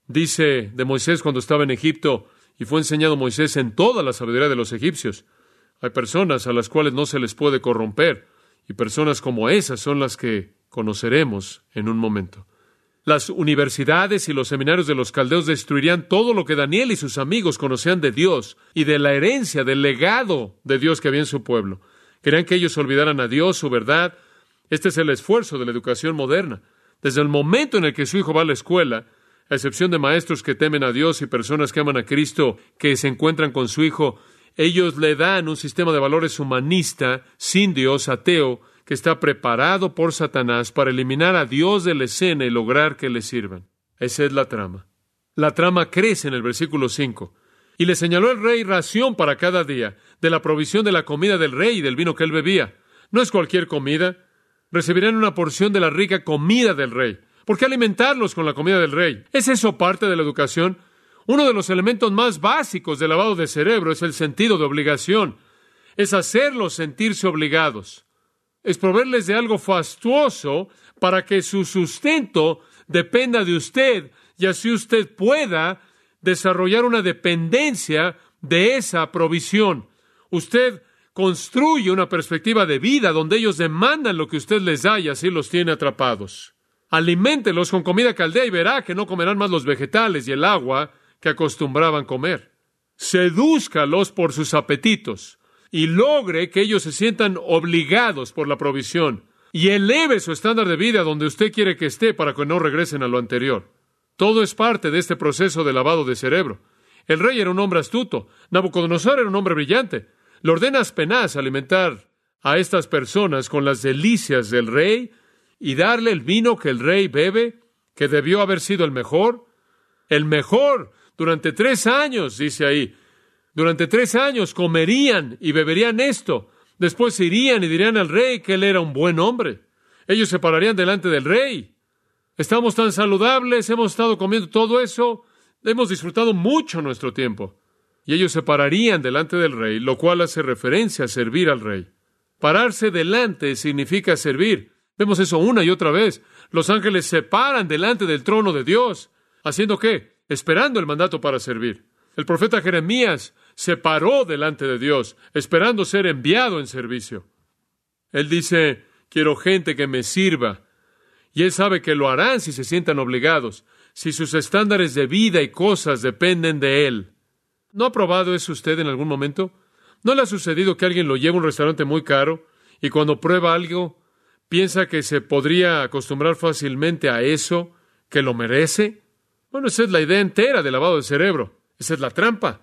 [SPEAKER 2] Dice de Moisés cuando estaba en Egipto, y fue enseñado Moisés en toda la sabiduría de los egipcios. Hay personas a las cuales no se les puede corromper, y personas como esas son las que conoceremos en un momento. Las universidades y los seminarios de los caldeos destruirían todo lo que Daniel y sus amigos conocían de Dios y de la herencia, del legado de Dios que había en su pueblo. Querían que ellos olvidaran a Dios, su verdad. Este es el esfuerzo de la educación moderna. Desde el momento en el que su hijo va a la escuela, a excepción de maestros que temen a Dios y personas que aman a Cristo, que se encuentran con su hijo, ellos le dan un sistema de valores humanista, sin Dios, ateo, que está preparado por Satanás para eliminar a Dios de la escena y lograr que le sirvan. Esa es la trama. La trama crece en el versículo 5. Y le señaló el rey ración para cada día, de la provisión de la comida del rey y del vino que él bebía. No es cualquier comida. Recibirán una porción de la rica comida del rey. ¿Por qué alimentarlos con la comida del rey? ¿Es eso parte de la educación? Uno de los elementos más básicos del lavado de cerebro es el sentido de obligación. Es hacerlos sentirse obligados. Es proveerles de algo fastuoso para que su sustento dependa de usted y así usted pueda desarrollar una dependencia de esa provisión. Usted construye una perspectiva de vida donde ellos demandan lo que usted les da y así los tiene atrapados. Aliméntelos con comida caldea y verá que no comerán más los vegetales y el agua que acostumbraban comer. sedúzcalos por sus apetitos y logre que ellos se sientan obligados por la provisión y eleve su estándar de vida donde usted quiere que esté para que no regresen a lo anterior. Todo es parte de este proceso de lavado de cerebro. El rey era un hombre astuto. Nabucodonosor era un hombre brillante. Le ordena a Aspenaz alimentar a estas personas con las delicias del rey y darle el vino que el rey bebe, que debió haber sido el mejor. El mejor. Durante 3 años, dice ahí. Durante 3 años comerían y beberían esto. Después irían y dirían al rey que él era un buen hombre. Ellos se pararían delante del rey. Estamos tan saludables, hemos estado comiendo todo eso, hemos disfrutado mucho nuestro tiempo. Y ellos se pararían delante del rey, lo cual hace referencia a servir al rey. Pararse delante significa servir. Vemos eso una y otra vez. Los ángeles se paran delante del trono de Dios. ¿Haciendo qué? Esperando el mandato para servir. El profeta Jeremías se paró delante de Dios, esperando ser enviado en servicio. Él dice, quiero gente que me sirva. Y él sabe que lo harán si se sientan obligados, si sus estándares de vida y cosas dependen de él. ¿No ha probado eso usted en algún momento? ¿No le ha sucedido que alguien lo lleva a un restaurante muy caro y cuando prueba algo, piensa que se podría acostumbrar fácilmente a eso, que lo merece? Bueno, esa es la idea entera del lavado de cerebro. Esa es la trampa.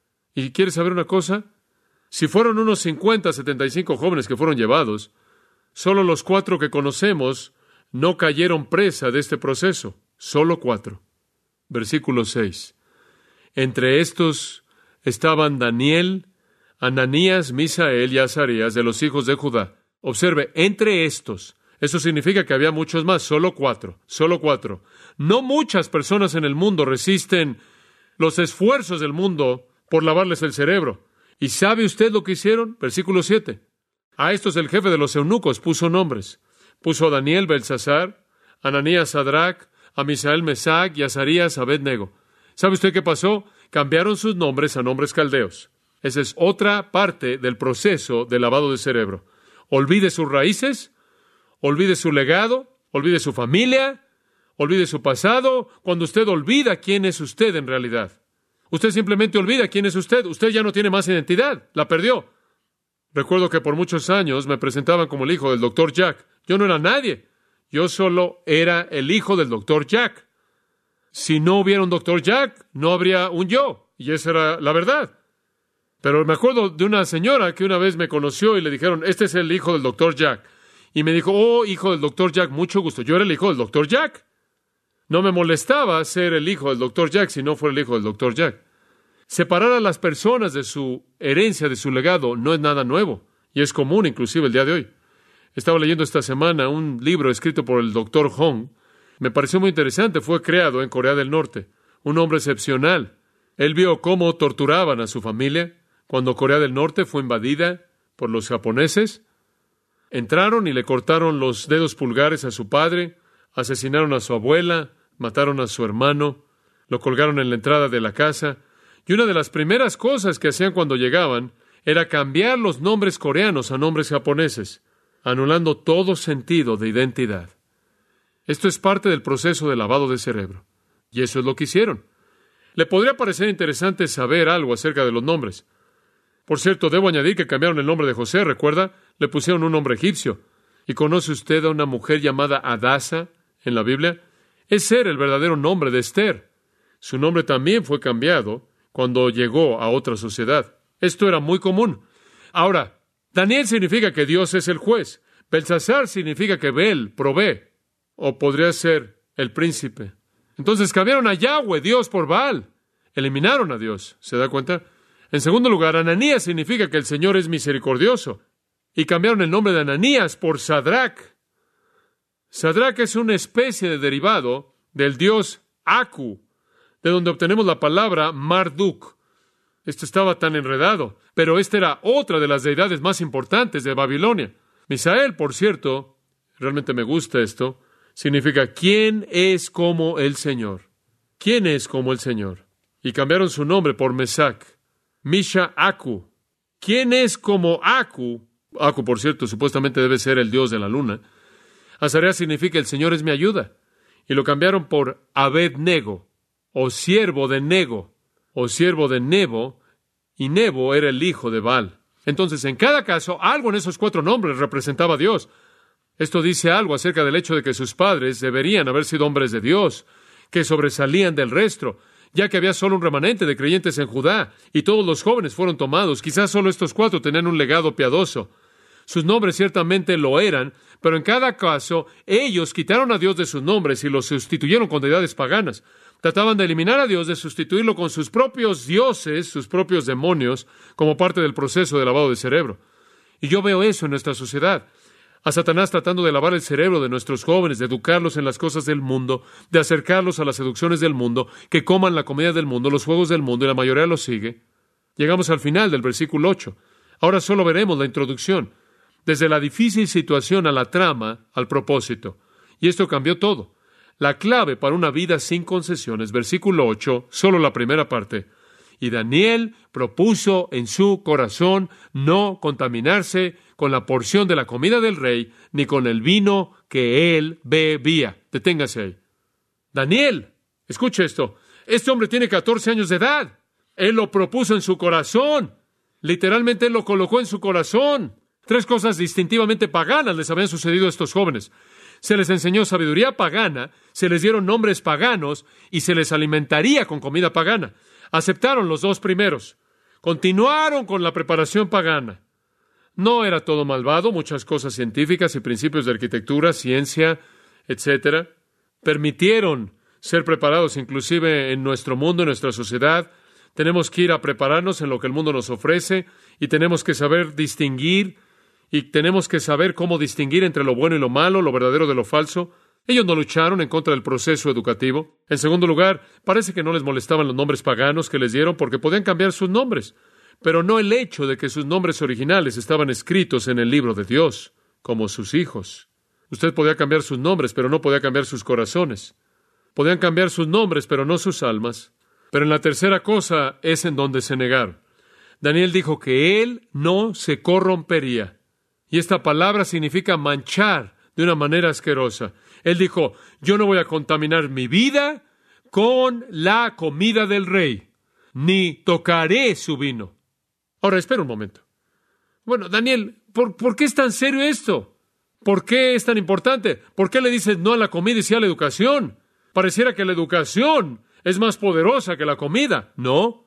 [SPEAKER 2] ¿Y quieres saber una cosa? Si fueron unos 50, 75 jóvenes que fueron llevados, solo los 4 que conocemos no cayeron presa de este proceso. Solo 4. Versículo 6. Entre estos estaban Daniel, Ananías, Misael y Azarías de los hijos de Judá. Observe, entre estos. Eso significa que había muchos más. Solo 4. Solo 4. No muchas personas en el mundo resisten los esfuerzos del mundo por lavarles el cerebro. ¿Y sabe usted lo que hicieron? Versículo 7. A estos el jefe de los eunucos puso nombres. Puso a Daniel, Belsasar, a Ananías, Sadrach, a Misael, Mesac y a Azarías, Abed-nego. ¿Sabe usted qué pasó? Cambiaron sus nombres a nombres caldeos. Esa es otra parte del proceso de lavado de cerebro. Olvide sus raíces, olvide su legado, olvide su familia, olvide su pasado. Cuando usted olvida quién es usted en realidad. Usted simplemente olvida quién es usted. Usted ya no tiene más identidad. La perdió. Recuerdo que por muchos años me presentaban como el hijo del Dr. Jack. Yo no era nadie. Yo solo era el hijo del Dr. Jack. Si no hubiera un Dr. Jack, no habría un yo. Y esa era la verdad. Pero me acuerdo de una señora que una vez me conoció y le dijeron, este es el hijo del Dr. Jack. Y me dijo, oh, hijo del Dr. Jack, mucho gusto. Yo era el hijo del Dr. Jack. No me molestaba ser el hijo del Dr. Jack si no fuera el hijo del Dr. Jack. Separar a las personas de su herencia, de su legado, no es nada nuevo. Y es común inclusive el día de hoy. Estaba leyendo esta semana un libro escrito por el Dr. Hong. Me pareció muy interesante. Fue creado en Corea del Norte. Un hombre excepcional. Él vio cómo torturaban a su familia cuando Corea del Norte fue invadida por los japoneses. Entraron y le cortaron los dedos pulgares a su padre, asesinaron a su abuela, mataron a su hermano, lo colgaron en la entrada de la casa. Y una de las primeras cosas que hacían cuando llegaban era cambiar los nombres coreanos a nombres japoneses, anulando todo sentido de identidad. Esto es parte del proceso de lavado de cerebro. Y eso es lo que hicieron. Le podría parecer interesante saber algo acerca de los nombres. Por cierto, debo añadir que cambiaron el nombre de José, ¿recuerda? Le pusieron un nombre egipcio. ¿Y conoce usted a una mujer llamada Adasa en la Biblia? Ese era el verdadero nombre de Esther. Su nombre también fue cambiado cuando llegó a otra sociedad. Esto era muy común. Ahora, Daniel significa que Dios es el juez. Belsasar significa que Bel provee. O podría ser el príncipe. Entonces cambiaron a Yahweh, Dios, por Baal. Eliminaron a Dios. ¿Se da cuenta? En segundo lugar, Ananías significa que el Señor es misericordioso. Y cambiaron el nombre de Ananías por Sadrach. Sadrach es una especie de derivado del dios Aku, de donde obtenemos la palabra Marduk. Esto estaba tan enredado, pero esta era otra de las deidades más importantes de Babilonia. Misael, por cierto, realmente me gusta esto, significa ¿quién es como el Señor? ¿Quién es como el Señor? Y cambiaron su nombre por Mesac. Misha Aku. ¿Quién es como Aku? Aku, por cierto, supuestamente debe ser el dios de la luna. Azarías significa el Señor es mi ayuda. Y lo cambiaron por Abed-nego, o siervo de Nego, o siervo de Nebo, y Nebo era el hijo de Baal. Entonces, en cada caso, algo en esos 4 nombres representaba a Dios. Esto dice algo acerca del hecho de que sus padres deberían haber sido hombres de Dios, que sobresalían del resto, ya que había solo un remanente de creyentes en Judá, y todos los jóvenes fueron tomados. Quizás solo estos 4 tenían un legado piadoso. Sus nombres ciertamente lo eran, pero en cada caso, ellos quitaron a Dios de sus nombres y los sustituyeron con deidades paganas. Trataban de eliminar a Dios, de sustituirlo con sus propios dioses, sus propios demonios, como parte del proceso de lavado de cerebro. Y yo veo eso en nuestra sociedad. A Satanás tratando de lavar el cerebro de nuestros jóvenes, de educarlos en las cosas del mundo, de acercarlos a las seducciones del mundo, que coman la comida del mundo, los juegos del mundo, y la mayoría los sigue. Llegamos al final del versículo 8. Ahora solo veremos la introducción. Desde la difícil situación a la trama, al propósito. Y esto cambió todo. La clave para una vida sin concesiones, versículo 8, solo la primera parte. Y Daniel propuso en su corazón no contaminarse con la porción de la comida del rey, ni con el vino que él bebía. Deténgase ahí. Daniel, escuche esto. Este hombre tiene 14 años de edad. Él lo propuso en su corazón. Literalmente él lo colocó en su corazón. 3 cosas distintivamente paganas les habían sucedido a estos jóvenes. Se les enseñó sabiduría pagana, se les dieron nombres paganos y se les alimentaría con comida pagana. Aceptaron los 2 primeros. Continuaron con la preparación pagana. No era todo malvado, muchas cosas científicas y principios de arquitectura, ciencia, etcétera. Permitieron ser preparados inclusive en nuestro mundo, en nuestra sociedad. Tenemos que ir a prepararnos en lo que el mundo nos ofrece y tenemos que saber distinguir y tenemos que saber cómo distinguir entre lo bueno y lo malo, lo verdadero de lo falso. Ellos no lucharon en contra del proceso educativo. En segundo lugar, parece que no les molestaban los nombres paganos que les dieron porque podían cambiar sus nombres, pero no el hecho de que sus nombres originales estaban escritos en el libro de Dios, como sus hijos. Usted podía cambiar sus nombres, pero no podía cambiar sus corazones. Podían cambiar sus nombres, pero no sus almas. Pero en la tercera cosa es en donde se negaron. Daniel dijo que él no se corrompería. Y esta palabra significa manchar de una manera asquerosa. Él dijo, yo no voy a contaminar mi vida con la comida del rey, ni tocaré su vino. Ahora, espera un momento. Bueno, Daniel, ¿por qué es tan serio esto? ¿Por qué es tan importante? ¿Por qué le dices no a la comida y sí a la educación? Pareciera que la educación es más poderosa que la comida. No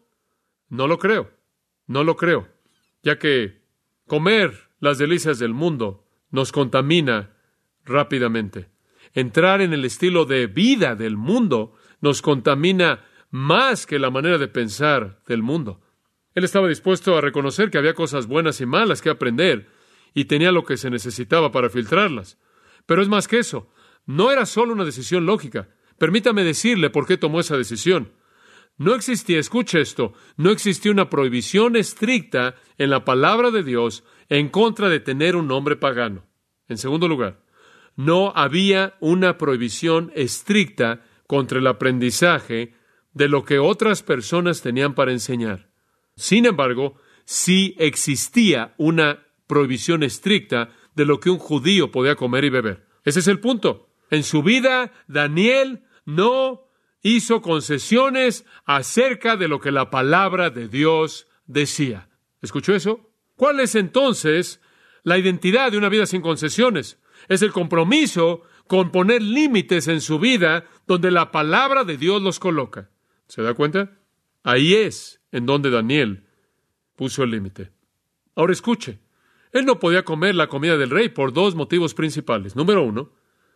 [SPEAKER 2] lo creo. No lo creo. Ya que comer las delicias del mundo nos contamina rápidamente. Entrar en el estilo de vida del mundo nos contamina más que la manera de pensar del mundo. Él estaba dispuesto a reconocer que había cosas buenas y malas que aprender y tenía lo que se necesitaba para filtrarlas. Pero es más que eso. No era solo una decisión lógica. Permítame decirle por qué tomó esa decisión. No existía, escuche esto, no existía una prohibición estricta en la palabra de Dios en contra de tener un nombre pagano. En segundo lugar, no había una prohibición estricta contra el aprendizaje de lo que otras personas tenían para enseñar. Sin embargo, sí existía una prohibición estricta de lo que un judío podía comer y beber. Ese es el punto. En su vida, Daniel no hizo concesiones acerca de lo que la palabra de Dios decía. ¿Escuchó eso? ¿Cuál es entonces la identidad de una vida sin concesiones? Es el compromiso con poner límites en su vida donde la palabra de Dios los coloca. ¿Se da cuenta? Ahí es en donde Daniel puso el límite. Ahora escuche. Él no podía comer la comida del rey por 2 motivos principales. Número 1,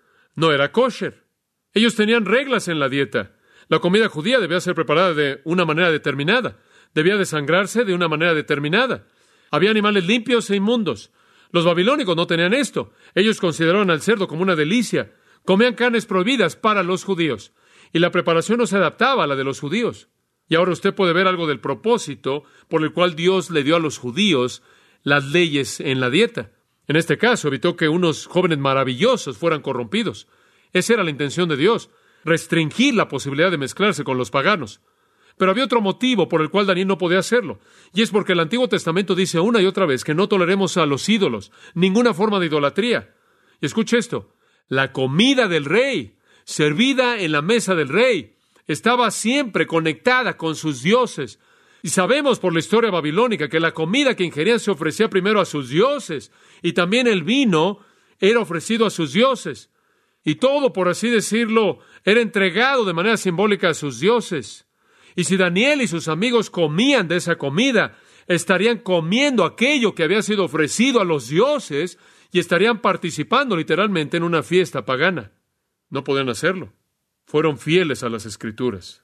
[SPEAKER 2] no era kosher. Ellos tenían reglas en la dieta. La comida judía debía ser preparada de una manera determinada. Debía desangrarse de una manera determinada. Había animales limpios e inmundos. Los babilónicos no tenían esto. Ellos consideraban al cerdo como una delicia. Comían carnes prohibidas para los judíos. Y la preparación no se adaptaba a la de los judíos. Y ahora usted puede ver algo del propósito por el cual Dios le dio a los judíos las leyes en la dieta. En este caso, evitó que unos jóvenes maravillosos fueran corrompidos. Esa era la intención de Dios, restringir la posibilidad de mezclarse con los paganos. Pero había otro motivo por el cual Daniel no podía hacerlo, y es porque el Antiguo Testamento dice una y otra vez que no toleremos a los ídolos, ninguna forma de idolatría. Y escuche esto, la comida del rey, servida en la mesa del rey, estaba siempre conectada con sus dioses. Y sabemos por la historia babilónica que la comida que ingerían se ofrecía primero a sus dioses, y también el vino era ofrecido a sus dioses. Y todo, por así decirlo, era entregado de manera simbólica a sus dioses. Y si Daniel y sus amigos comían de esa comida, estarían comiendo aquello que había sido ofrecido a los dioses y estarían participando literalmente en una fiesta pagana. No podían hacerlo. Fueron fieles a las Escrituras.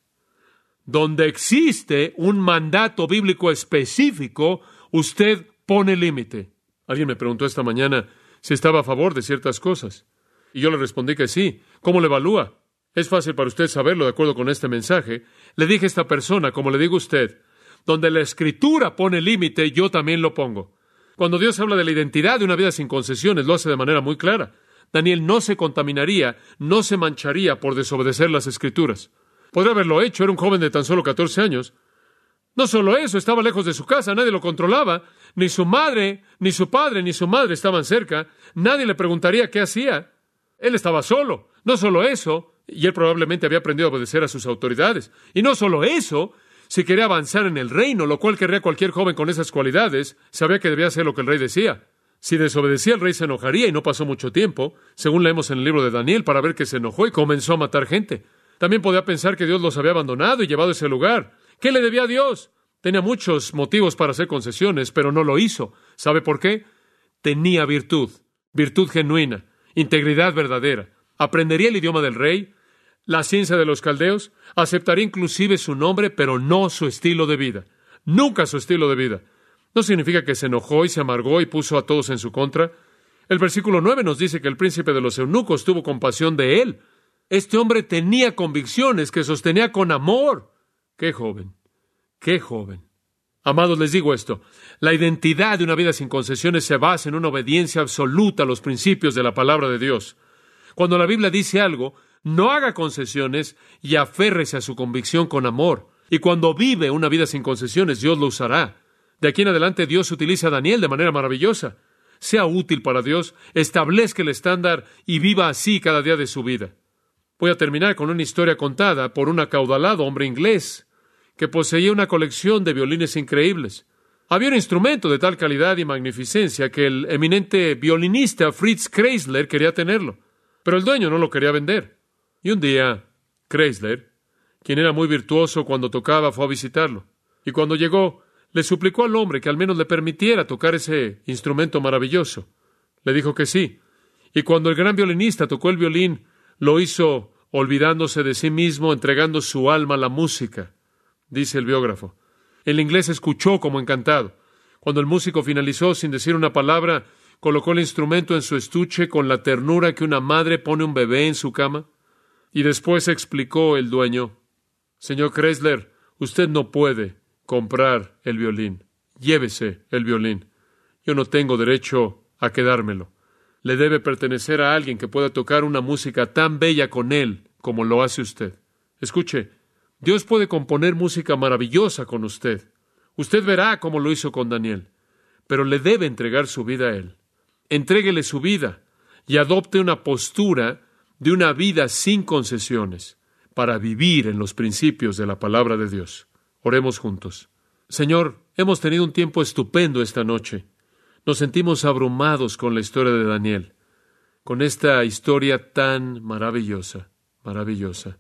[SPEAKER 2] Donde existe un mandato bíblico específico, usted pone límite. Alguien me preguntó esta mañana si estaba a favor de ciertas cosas. Y yo le respondí que sí. ¿Cómo lo evalúa? Es fácil para usted saberlo de acuerdo con este mensaje. Le dije a esta persona, como le digo a usted, donde la Escritura pone límite, yo también lo pongo. Cuando Dios habla de la identidad de una vida sin concesiones, lo hace de manera muy clara. Daniel no se contaminaría, no se mancharía por desobedecer las Escrituras. Podría haberlo hecho, era un joven de tan solo 14 años. No solo eso, estaba lejos de su casa, nadie lo controlaba, ni su madre, ni su padre, ni su madre estaban cerca, nadie le preguntaría qué hacía. Él estaba solo. No solo eso, y él probablemente había aprendido a obedecer a sus autoridades. Y no solo eso, si quería avanzar en el reino, lo cual querría cualquier joven con esas cualidades, sabía que debía hacer lo que el rey decía. Si desobedecía, el rey se enojaría, y no pasó mucho tiempo, según leemos en el libro de Daniel, para ver que se enojó y comenzó a matar gente. También podía pensar que Dios los había abandonado y llevado a ese lugar. ¿Qué le debía a Dios? Tenía muchos motivos para hacer concesiones, pero no lo hizo. ¿Sabe por qué? Tenía virtud genuina, integridad verdadera. Aprendería el idioma del rey, la ciencia de los caldeos, aceptaría inclusive su nombre, pero no su estilo de vida. Nunca su estilo de vida. No significa que se enojó y se amargó y puso a todos en su contra. El versículo 9 nos dice que el príncipe de los eunucos tuvo compasión de él. Este hombre tenía convicciones que sostenía con amor. ¡Qué joven! ¡Qué joven! Amados, les digo esto. La identidad de una vida sin concesiones se basa en una obediencia absoluta a los principios de la palabra de Dios. Cuando la Biblia dice algo, no haga concesiones y aférrese a su convicción con amor. Y cuando vive una vida sin concesiones, Dios lo usará. De aquí en adelante, Dios utiliza a Daniel de manera maravillosa. Sea útil para Dios, establezca el estándar y viva así cada día de su vida. Voy a terminar con una historia contada por un acaudalado hombre inglés que poseía una colección de violines increíbles. Había un instrumento de tal calidad y magnificencia que el eminente violinista Fritz Kreisler quería tenerlo, pero el dueño no lo quería vender. Y un día, Kreisler, quien era muy virtuoso cuando tocaba, fue a visitarlo. Y cuando llegó, le suplicó al hombre que al menos le permitiera tocar ese instrumento maravilloso. Le dijo que sí. Y cuando el gran violinista tocó el violín, lo hizo olvidándose de sí mismo, entregando su alma a la música, dice el biógrafo. El inglés escuchó como encantado. Cuando el músico finalizó sin decir una palabra, colocó el instrumento en su estuche con la ternura que una madre pone un bebé en su cama. Y después explicó el dueño: Señor Kreisler, usted no puede comprar el violín. Llévese el violín. Yo no tengo derecho a quedármelo. Le debe pertenecer a alguien que pueda tocar una música tan bella con él como lo hace usted. Escuche, Dios puede componer música maravillosa con usted. Usted verá cómo lo hizo con Daniel. Pero le debe entregar su vida a él. Entréguele su vida y adopte una postura de una vida sin concesiones para vivir en los principios de la palabra de Dios. Oremos juntos. Señor, hemos tenido un tiempo estupendo esta noche. Nos sentimos abrumados con la historia de Daniel, con esta historia tan maravillosa, maravillosa.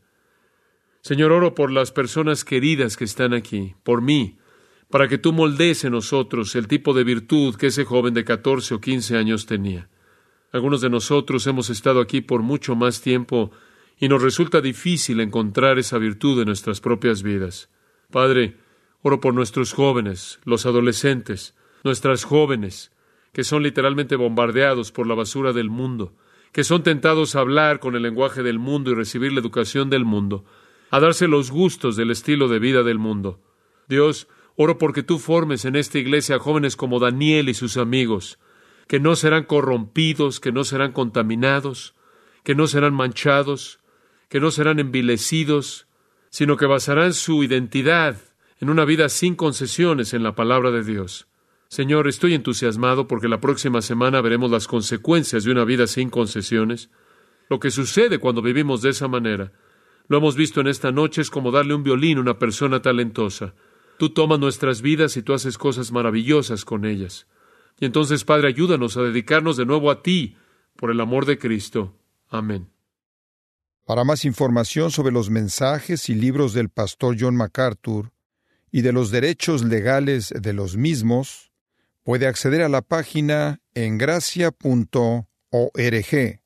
[SPEAKER 2] Señor, oro por las personas queridas que están aquí, por mí, para que tú moldees en nosotros el tipo de virtud que ese joven de 14 o 15 años tenía. Algunos de nosotros hemos estado aquí por mucho más tiempo y nos resulta difícil encontrar esa virtud en nuestras propias vidas. Padre, oro por nuestros jóvenes, los adolescentes, nuestras jóvenes, que son literalmente bombardeados por la basura del mundo, que son tentados a hablar con el lenguaje del mundo y recibir la educación del mundo, a darse los gustos del estilo de vida del mundo. Dios, oro porque tú formes en esta iglesia jóvenes como Daniel y sus amigos, que no serán corrompidos, que no serán contaminados, que no serán manchados, que no serán envilecidos, sino que basarán su identidad en una vida sin concesiones en la palabra de Dios. Señor, estoy entusiasmado porque la próxima semana veremos las consecuencias de una vida sin concesiones. Lo que sucede cuando vivimos de esa manera, lo hemos visto en esta noche, es como darle un violín a una persona talentosa. Tú tomas nuestras vidas y tú haces cosas maravillosas con ellas. Y entonces, Padre, ayúdanos a dedicarnos de nuevo a ti, por el amor de Cristo. Amén.
[SPEAKER 1] Para más información sobre los mensajes y libros del pastor John MacArthur y de los derechos legales de los mismos, puede acceder a la página en gracia.org.